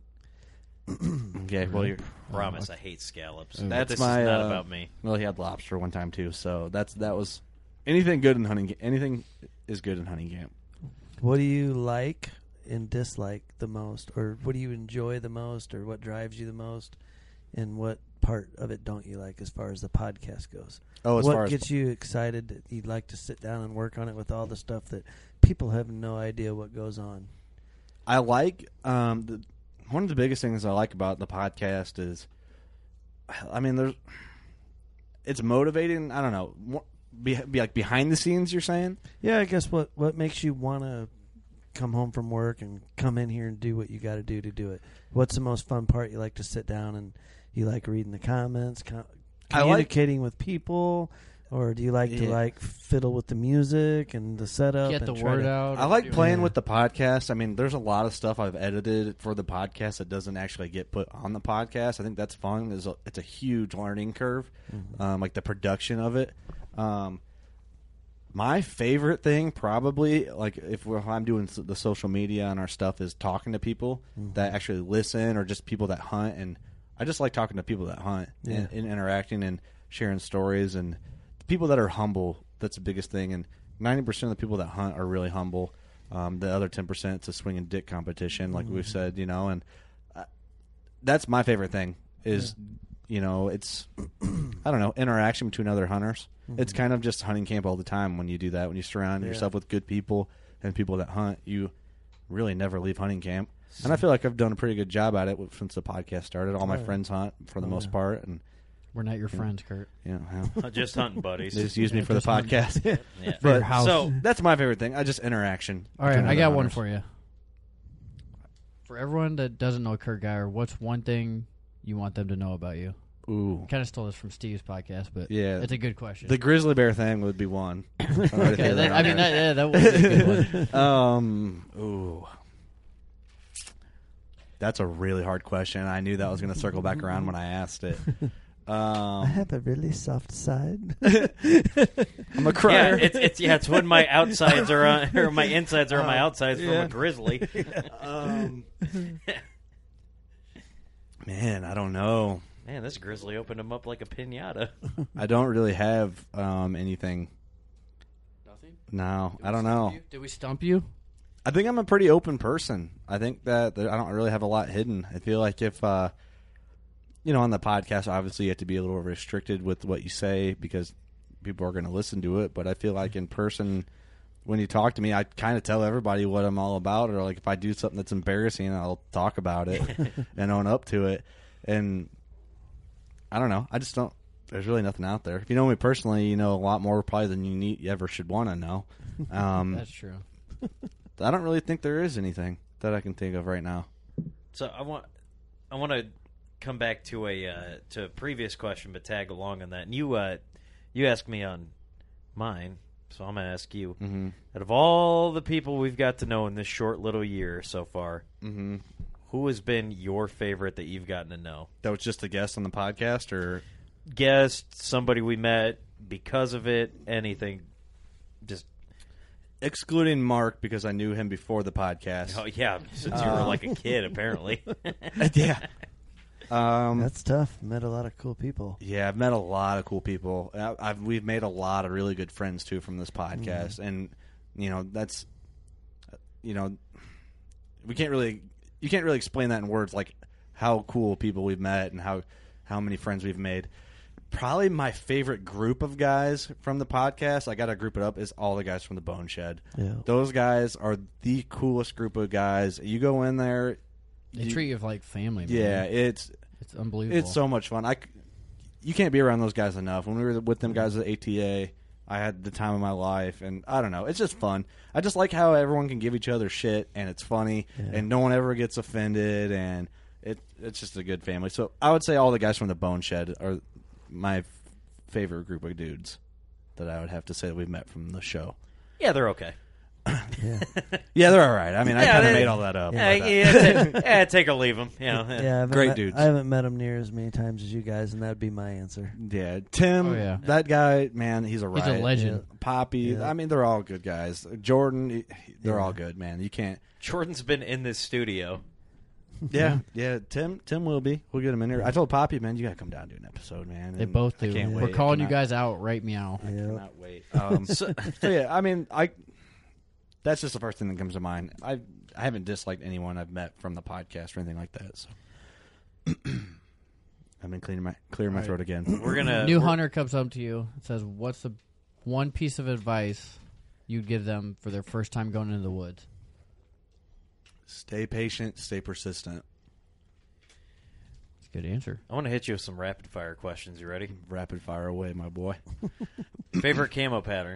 okay, well, you're,
Promise, I hate scallops.
Ooh.
That's
this
my,
is not
uh,
about me.
well, he had lobster one time too, so that's that was anything good in hunting. Anything is good in hunting camp.
What do you like and dislike the most, or what do you enjoy the most, or what drives you the most, and what part of it don't you like as far as the podcast goes?
Oh, as
what
far as
gets you excited that you'd like to sit down and work on it with all the stuff that people have no idea what goes on?
I like um, the, one of the biggest things I like about the podcast is, I mean, there's it's motivating. I don't know. be, be like behind the scenes. You're saying?
Yeah, I guess what what makes you want to come home from work and come in here and do what you got to do to do it? What's the most fun part? You like to sit down and you like reading the comments, com- communicating like, with people, or do you like yeah. to like fiddle with the music and the setup?
Get
and
the word
to,
out.
I like playing
yeah.
with the podcast. I mean, there's a lot of stuff I've edited for the podcast that doesn't actually get put on the podcast. I think that's fun. It's a, it's a huge learning curve, mm-hmm. um, like the production of it. Um, My favorite thing, probably, like if, we're, if I'm doing the social media and our stuff, is talking to people mm-hmm. that actually listen, or just people that hunt. And I just like talking to people that hunt yeah. and, and interacting and sharing stories. And the people that are humble, that's the biggest thing. And ninety percent of the people that hunt are really humble. Um, the other ten percent, it's a swing and dick competition, like mm-hmm. we've said, you know. And uh, that's my favorite thing is, yeah. you know, it's, I don't know, interaction between other hunters. Mm-hmm. It's kind of just hunting camp all the time when you do that. When you surround yeah. yourself with good people and people that hunt, you really never leave hunting camp. And I feel like I've done a pretty good job at it since the podcast started. All my oh. friends hunt for the oh, most yeah. part. And
we're not your
you
friends,
know,
Kurt.
Yeah,
you know, just hunting buddies.
They just use me
yeah,
for the podcast.
yeah.
But,
house.
So that's my favorite thing. I just interaction.
All right, I got
hunters.
one for you. For everyone that doesn't know Kurt Geyer, what's one thing you want them to know about you?
Ooh.
Kind of stole this from Steve's podcast, but
yeah,
it's a good question.
The grizzly bear thing would be one.
okay, that, I mean, that, yeah, that would be a good one.
Um, ooh. That's a really hard question. I knew that was going to circle back around when I asked it. Um,
I have a really soft side.
I'm a crier.
Yeah, it's, it's yeah, it's when my outsides are on, or my insides are on my
Uh,
outsides
yeah.
from a grizzly.
um, man, I don't know.
Man, this grizzly opened him up like a pinata.
I don't really have um, anything.
Nothing?
No,
Did
I don't
we
know.
stump you? Did we stump you?
I think I'm a pretty open person. I think that, that I don't really have a lot hidden. I feel like if, uh, you know, on the podcast, obviously you have to be a little restricted with what you say because people are going to listen to it. But I feel like in person, when you talk to me, I kind of tell everybody what I'm all about. Or like if I do something that's embarrassing, I'll talk about it and own up to it. And I don't know. I just don't. There's really nothing out there. If you know me personally, you know a lot more probably than you need, you ever should want to know. Um,
That's true.
I don't really think there is anything that I can think of right now.
So I want, I want to come back to a uh, to a previous question, but tag along on that. And you, uh, you asked me on mine, so I'm gonna ask you.
Mm-hmm.
Out of all the people we've got to know in this short little year so far,
Mm-hmm.
who has been your favorite that you've gotten to know?
That was just a guest on the podcast, or
Guest, somebody we met because of it, anything, just.
excluding Mark because I knew him before the podcast.
Oh yeah, since you were
Uh,
like a kid, apparently.
yeah. Um,
That's tough. Met a lot of cool people.
yeah, I've met a lot of cool people. I- I've we've made a lot of really good friends too from this podcast,
Mm-hmm.
and you know that's, you know, we can't really you can't really explain that in words like how cool people we've met and how how many friends we've made. Probably my favorite group of guys from the podcast, I got to group it up, is all the guys from the Bone Shed.
Yeah.
Those guys are the coolest group of guys. You go in there.
They
you,
treat you like family, man.
Yeah, it's
It's unbelievable.
it's so much fun. I, c- you can't be around those guys enough. When we were with them guys at A T A, I had the time of my life, and I don't know. It's just fun. I just like how everyone can give each other shit, and it's funny,
Yeah.
and no one ever gets offended, and it it's just a good family. So I would say all the guys from the Bone Shed are my f- favorite group of dudes that I would have to say that we've met from the show.
Yeah, they're okay.
Yeah.
Yeah, they're all right. I mean, I
Yeah,
kind of
they-
made all that up.
Yeah,
like that.
yeah, ta- yeah, take or leave them. You know.
Yeah, I haven't
Great
met,
dudes.
I haven't met him near as many times as you guys, and that'd be my answer.
Yeah, Tim,
Oh, yeah.
that guy, man, he's a
He's
riot.
a legend.
Yeah.
Poppy,
Yeah.
I mean, they're all good guys. Jordan, he- they're
Yeah.
all good, man. You can't.
Jordan's been in this studio.
Yeah, yeah. Tim, Tim will be. We'll get him in here. I told Poppy, man, you got to come down and do an episode, man.
They
And
both
I
do.
can't
We're
wait.
calling
I
you
cannot-
guys out right meow.
I
Yeah.
cannot wait. Um, so, so yeah, I mean, I. That's just the first thing that comes to mind. I I haven't disliked anyone I've met from the podcast or anything like that. So I've been cleaning my clearing my
All right.
throat again.
We're gonna
New
we're-
hunter comes up to you and says, "What's the one piece of advice you'd give them for their first time going into the woods?"
Stay patient. Stay persistent.
Good answer.
I want to hit you with some rapid fire questions. You ready?
Rapid fire away, my boy.
Favorite camo pattern?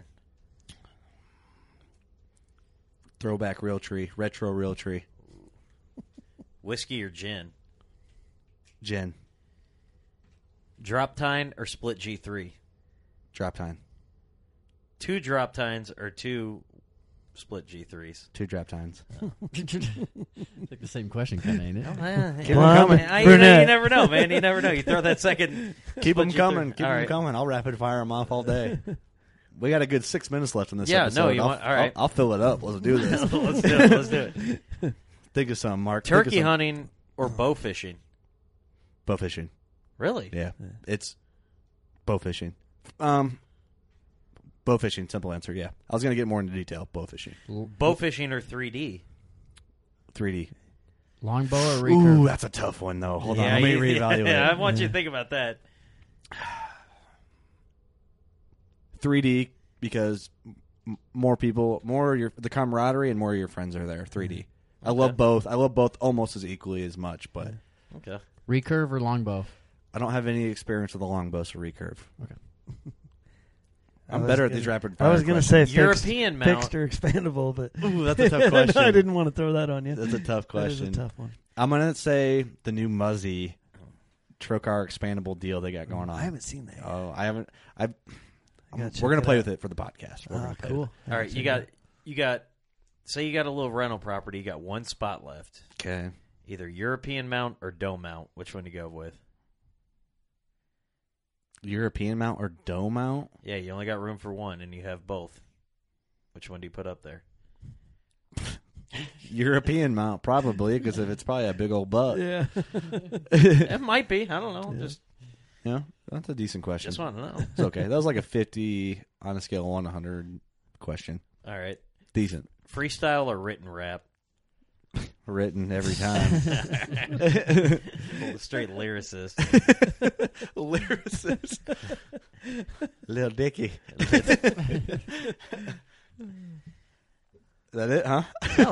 Throwback Realtree, retro Realtree.
Whiskey or gin?
Gin.
Drop tine or split G three?
Drop time.
Two drop tines or two split G threes?
Two drop times.
Like the same question, kind of, ain't it?
Keep
them coming.
I, you, know, you never know, man. You never know. You throw that second.
Keep them
split G three.
coming. Keep
All
them
right.
coming. I'll rapid fire them off all day. We got a good six minutes left in this
Yeah,
episode.
no, you
I'll,
want- all right.
I'll, I'll fill it up. Let's do this.
Let's do it. Let's do it.
Think of some, Mark. Think of
Turkey
some.
hunting or bow fishing?
Bow fishing.
Really?
Yeah. It's bow fishing. Um, bow fishing. Simple answer. Yeah. I was going to get more into detail. Bow fishing.
Bow fishing or three D?
three D.
Longbow or
Ooh,
recurve?
that's a tough one, though. Hold
Yeah,
on. Let me
you-
reevaluate.
Yeah, I want you to think about that.
three D because m- more people, more of your the camaraderie, and more of your friends are there. three D. I
Okay.
love both. I love both almost as equally as much, but
Okay.
Recurve or longbow?
I don't have any experience with the longbow, so recurve.
Okay.
I
I'm
was
better at
gonna-
these rapid
I
fire
was going to
questions.
say fixed,
European mount.
fixed or expandable, but
Ooh, that's a tough question.
I didn't want to throw that on you.
That's a tough
That is
question.
a tough one.
I'm gonna say the new Muzzy Trocar expandable deal they got going on.
I haven't seen that. Yet.
Oh, I haven't. I.
I gotta check
We're gonna
it
play
out.
with it for the podcast. We're
Ah,
gonna play
cool.
with
All right, you got you got. Say you got a little rental property. You got one spot left.
it. Okay.
Either European mount or dome mount. Which one do you go with?
European mount or dome mount?
Yeah, you only got room for one, and you have both. Which one do you put up there?
European mount, probably, because if it's probably a big old butt.
Yeah.
It might be. I don't know.
Yeah.
Just
Yeah, that's a decent question.
just want to know.
It's okay. That was like a fifty on a scale of one to hundred question.
All right.
Decent.
Freestyle or written rap?
Written every time.
Straight lyricist.
Lyricist. Little Dicky. That it, huh?
No.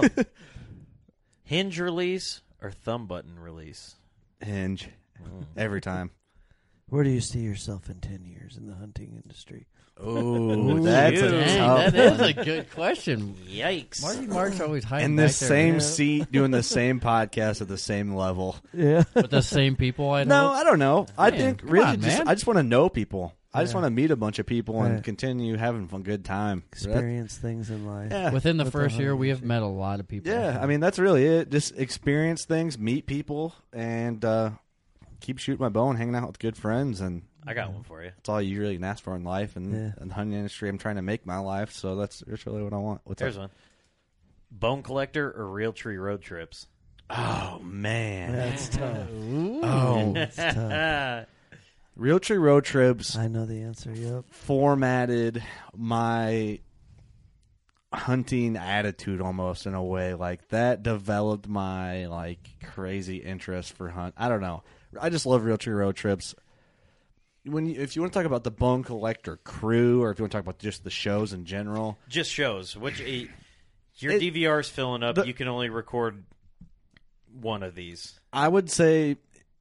Hinge release or thumb button release?
Hinge.
Mm.
Every time.
Where do you see yourself in ten years in the hunting industry?
Oh, that's a
Dang,
tough
that is
one.
a good question.
Yikes.
Marky Mark's always hiding
In
back
the
there
same
with-
seat, doing the same podcast at the same level.
Yeah.
with the same people. I
No,
know.
I don't know. I
Man,
think
come
really,
on,
just,
man.
I just want to know people. I just
Yeah.
want to meet a bunch of people and
Right.
continue having a good time. So that-
Experience things in life.
yeah,
Within the
With the
first year,
hunting
we have
shit.
met a lot of people.
yeah. I mean, that's really it. Just experience things, meet people, and uh, keep shooting my bow and hanging out with good friends. And
I got one for you.
that's all you really can ask for in life. And
Yeah.
in the hunting industry, I'm trying to make my life. So that's, that's really what I want. What's
Here's
up?
one. Bone collector or Realtree road trips?
Oh man.
That's tough.
Oh,
That's tough.
Realtree road trips
I know the answer. Yep.
formatted my hunting attitude almost in a way. Like that developed my like crazy interest for hunt. I don't know. I just love Realtree road trips. When you, if you want to talk about the bone collector crew, or if you want to talk about just the shows in general,
Just shows. Which eh, your
It-
D V R is filling up.
the-
You can only record one of these.
I would say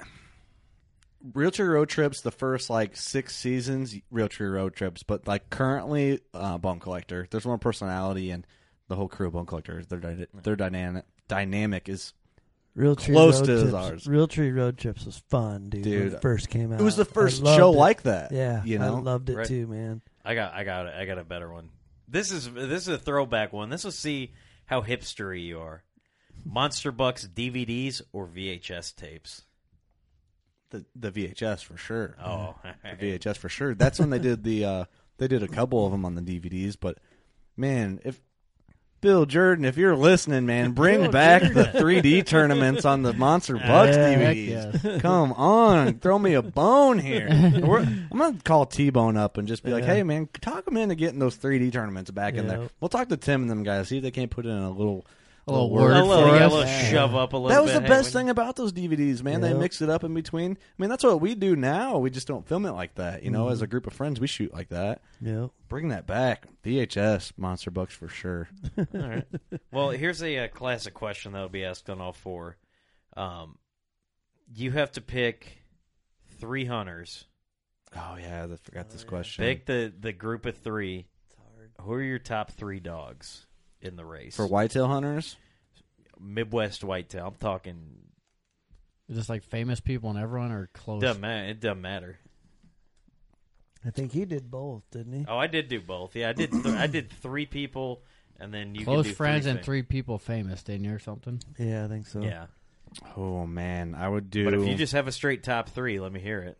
Realtree road trips. The first like six seasons, Realtree road trips, but like currently, uh, bone collector. There's more personality, and the whole crew of bone collectors. Their dy- their dynamic dynamic is.
Realtree
Close
road
to
trips.
ours.
Realtree road trips was fun, dude.
Dude.
when it first came out.
It was the
I
first
loved
show
it.
like that.
Yeah,
you know.
I loved it
Right.
too, man.
I got, I got, it. I got a better one. This is this is a throwback one. This will see how hipstery you are. Monster Bucks D V Ds or V H S tapes?
The the V H S for sure.
Oh,
The V H S for sure. That's when they did the uh, they did a couple of them on the D V Ds. But man, if Bill Jordan, if you're listening, man, bring
Bill
back
Jordan.
the three D tournaments on the Monster Bucks
Yeah.
Heck
D V Ds.
yes.
Come on, throw me a bone here. We're, I'm gonna call T-Bone up and just be like,
Yeah.
"Hey, man, talk them into getting those three D tournaments back in there."
Yep.
We'll talk to Tim and them guys, see if they can't put in a little,
A little
word
word
a little,
for
yeah, a
us.
little shove up a little
That was
bit.
the
Hey,
best
when-
thing about those D V Ds, man. They
Yep.
mix it up in between. I mean, that's what we do now. We just don't film it like that. You know,
Mhm.
as a group of friends, we shoot like that.
Yep.
Bring that back. V H S, Monster Bucks for sure.
All right. Well, here's a, uh classic question that will be asked on all four. Um, You have to pick three hunters.
Oh yeah, I forgot this question.
Pick the, the group of three.
It's hard.
Who are your top three dogs in the race?
For whitetail hunters?
Midwest whitetail. I'm talking.
Is this like famous people and everyone, or close?
Doesn't matter. It doesn't matter.
I think he did both, didn't he?
Oh, I did do both. Yeah, I did. Th- I did three people, and then you
Close
could do
friends
three
and
things.
three people famous, didn't you, or something?
Yeah, I think so.
Yeah,
Oh man, I would do.
but if you just have a straight top three, let me hear it.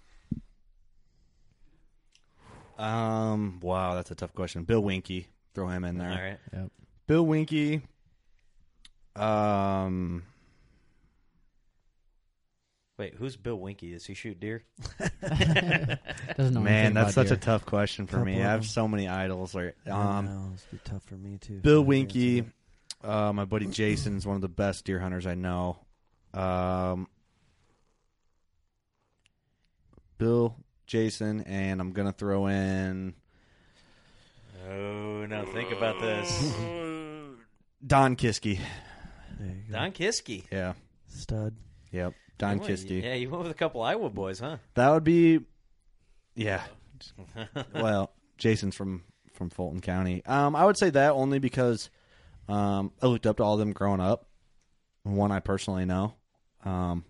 um, wow, that's a tough question. Bill Winke, throw him in there.
All right.
Yep.
Bill Winke. Um,
Wait, who's Bill Winke? Does he shoot deer?
Doesn't know
man,
anything
that's
about
such a
deer.
tough question for
Couple
me.
of
I have
them.
so many idols. Like,
I
um,
know, it's be tough for me too.
Bill
to answer
Winke,
that.
uh, my buddy Jason's one of the best deer hunters I know. Um, Bill, Jason, and I'm gonna throw in
Oh, now think about this.
Don Kiske.
There you go.
Don Kiske.
Yeah,
Stud.
yep, Don
You went-
Kiske.
Yeah, you went with a couple Iowa boys, huh?
That would be, yeah. Well, Jason's from from Fulton County. Um, I would say that only because um, I looked up to all of them growing up. One I personally know, um,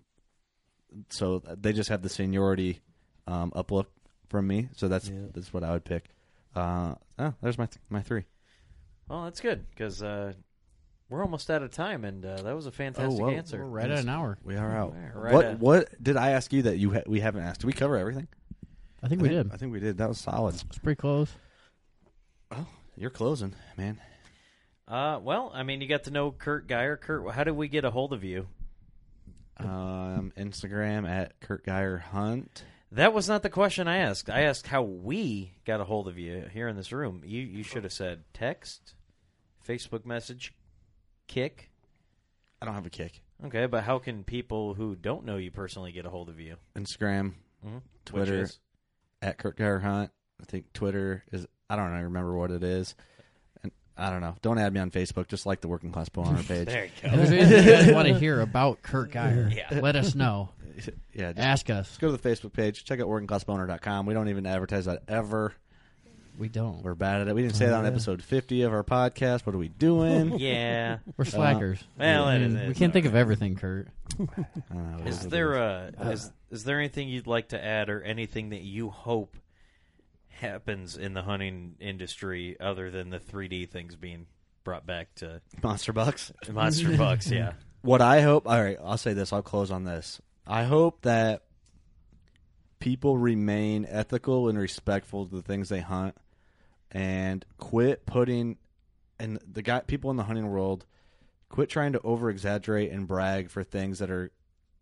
so they just have the seniority um, uplook from me. So that's
Yeah.
that's what I would pick. Uh, oh, there's my th- my three.
Well, that's good because uh, we're almost out of time, and uh, that was a fantastic
whoa.
answer.
We're right at an hour.
We are out.
Yeah, right
what
at-
what did I ask you that you ha- we haven't asked? Did we cover everything?
I think
I
we
think,
did.
I think we did. That was solid.
It's pretty close.
Oh, you're closing, man.
Uh, well, I mean, you got to know Kurt Geyer. Kurt, how did we get a hold of you?
Um, Instagram at Kurt Geyer Hunt.
That was not the question I asked. I asked how we got a hold of you here in this room. You you should have said text, Facebook message, kick.
I don't have a kick.
Okay, but how can people who don't know you personally get a hold of you?
Instagram,
Mm-hmm.
Twitter.
Which is?
at Kurt Geyer Hunt. I think Twitter is. I don't know, remember what it is. And I don't know. Don't add me on Facebook. Just like the Working Class Bowhunter page.
There you
If
go.
there's anything you guys want to hear about Kurt Geyer,
Yeah.
let us know.
Yeah, just,
Ask us.
just go to the Facebook page. Check out working class bowhunter dot com. We don't even advertise that ever.
We don't.
We're bad at it. We didn't say that on
yeah.
episode fifty of our podcast. What are we doing?
Yeah.
We're slackers.
Well,
I
it
mean,
is-
we
it's
can't
all
think of
right.
everything, Kurt.
I don't know. It
Is
what it
there
is.
a is is there anything you'd like to add, or anything that you hope happens in the hunting industry other than the three D things being brought back to
Monster Bucks?
monster bucks? Yeah.
What I hope, all right, I'll say this, I'll close on this. I hope that people remain ethical and respectful to the things they hunt and quit putting, and the guy, people in the hunting world, quit trying to over exaggerate and brag for things that are,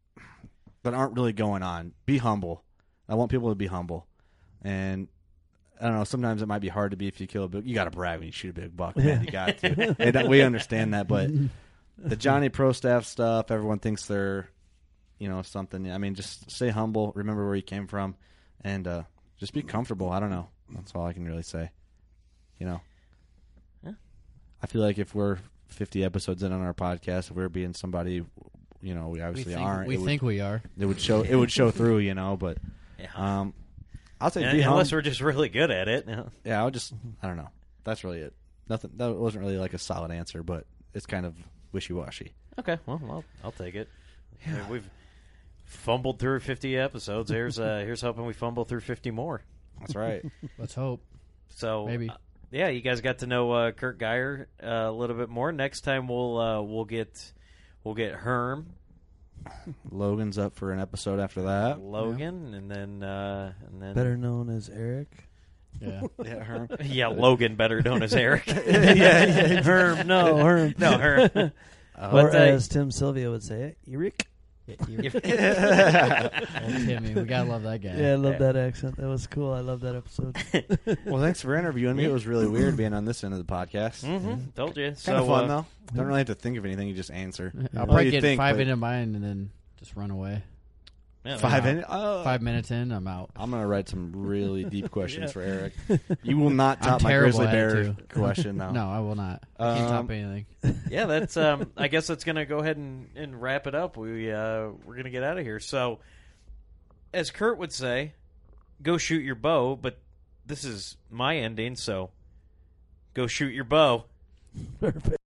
that aren't really going on. Be humble. I want people to be humble. And I don't know, sometimes it might be hard to be if you kill a big, you got to brag when you shoot a big buck, man. You got to. And we understand that, but the Johnny Pro Staff stuff, everyone thinks they're, you know, something. I mean, just stay humble, remember where you came from, and uh, just be comfortable. I don't know. That's all I can really say. You know,
Yeah.
I feel like if we're fifty episodes in on our podcast, if we're being somebody, you know, we
We
obviously
think,
aren't.
we
it
think
would,
we are.
it would show. It would show through, you know. But
Yeah.
um, I'll say
And-
be humble.
unless we're just really good at it. Yeah.
Yeah, I'll just. I don't know. That's really it. Nothing. That wasn't really like a solid answer, but it's kind of wishy washy.
Okay. Well, I'll, I'll take it. I mean, we've fumbled through fifty episodes. Here's uh, here's hoping we fumble through fifty more.
That's right.
Let's hope.
So
Maybe.
uh, yeah, you guys got to know uh, Kurt Geyer uh, a little bit more. Next time we'll uh, we'll get we'll get Herm,
Logan's up for an episode after that.
Logan, and then uh, and then
Better known as Eric.
Yeah.
Yeah, Herm.
yeah, Logan, better known as Eric.
yeah, yeah, Herm. No, Herm.
no, Herm.
or
But, uh,
as Tim Sylvia would say it, Eric.
Old Timmy. We gotta love that guy.
Yeah, I love that accent. That was cool. I love that episode.
Well, thanks for interviewing me. It was really weird being on this end of the podcast.
Mm-hmm. Told you.
Kind
So
of fun
uh,
though. Don't really have to think of anything. You just answer.
I'll
Well,
probably
you
get
think,
five
but-
into mine and then just run away.
Yeah,
Five
they're
in, uh,
Five minutes in, I'm out.
I'm gonna write some really deep questions
Yeah.
for Eric. You will not
I'm
top my
terrible
grizzly
at it,
bear
too.
question now.
No, I will not. I can't
Um,
top anything.
yeah, that's. Um, I guess that's going to go ahead and, and wrap it up. We uh, we're going to get out of here. So, as Kurt would say, go shoot your bow. But this is my ending, so go shoot your bow.
Perfect.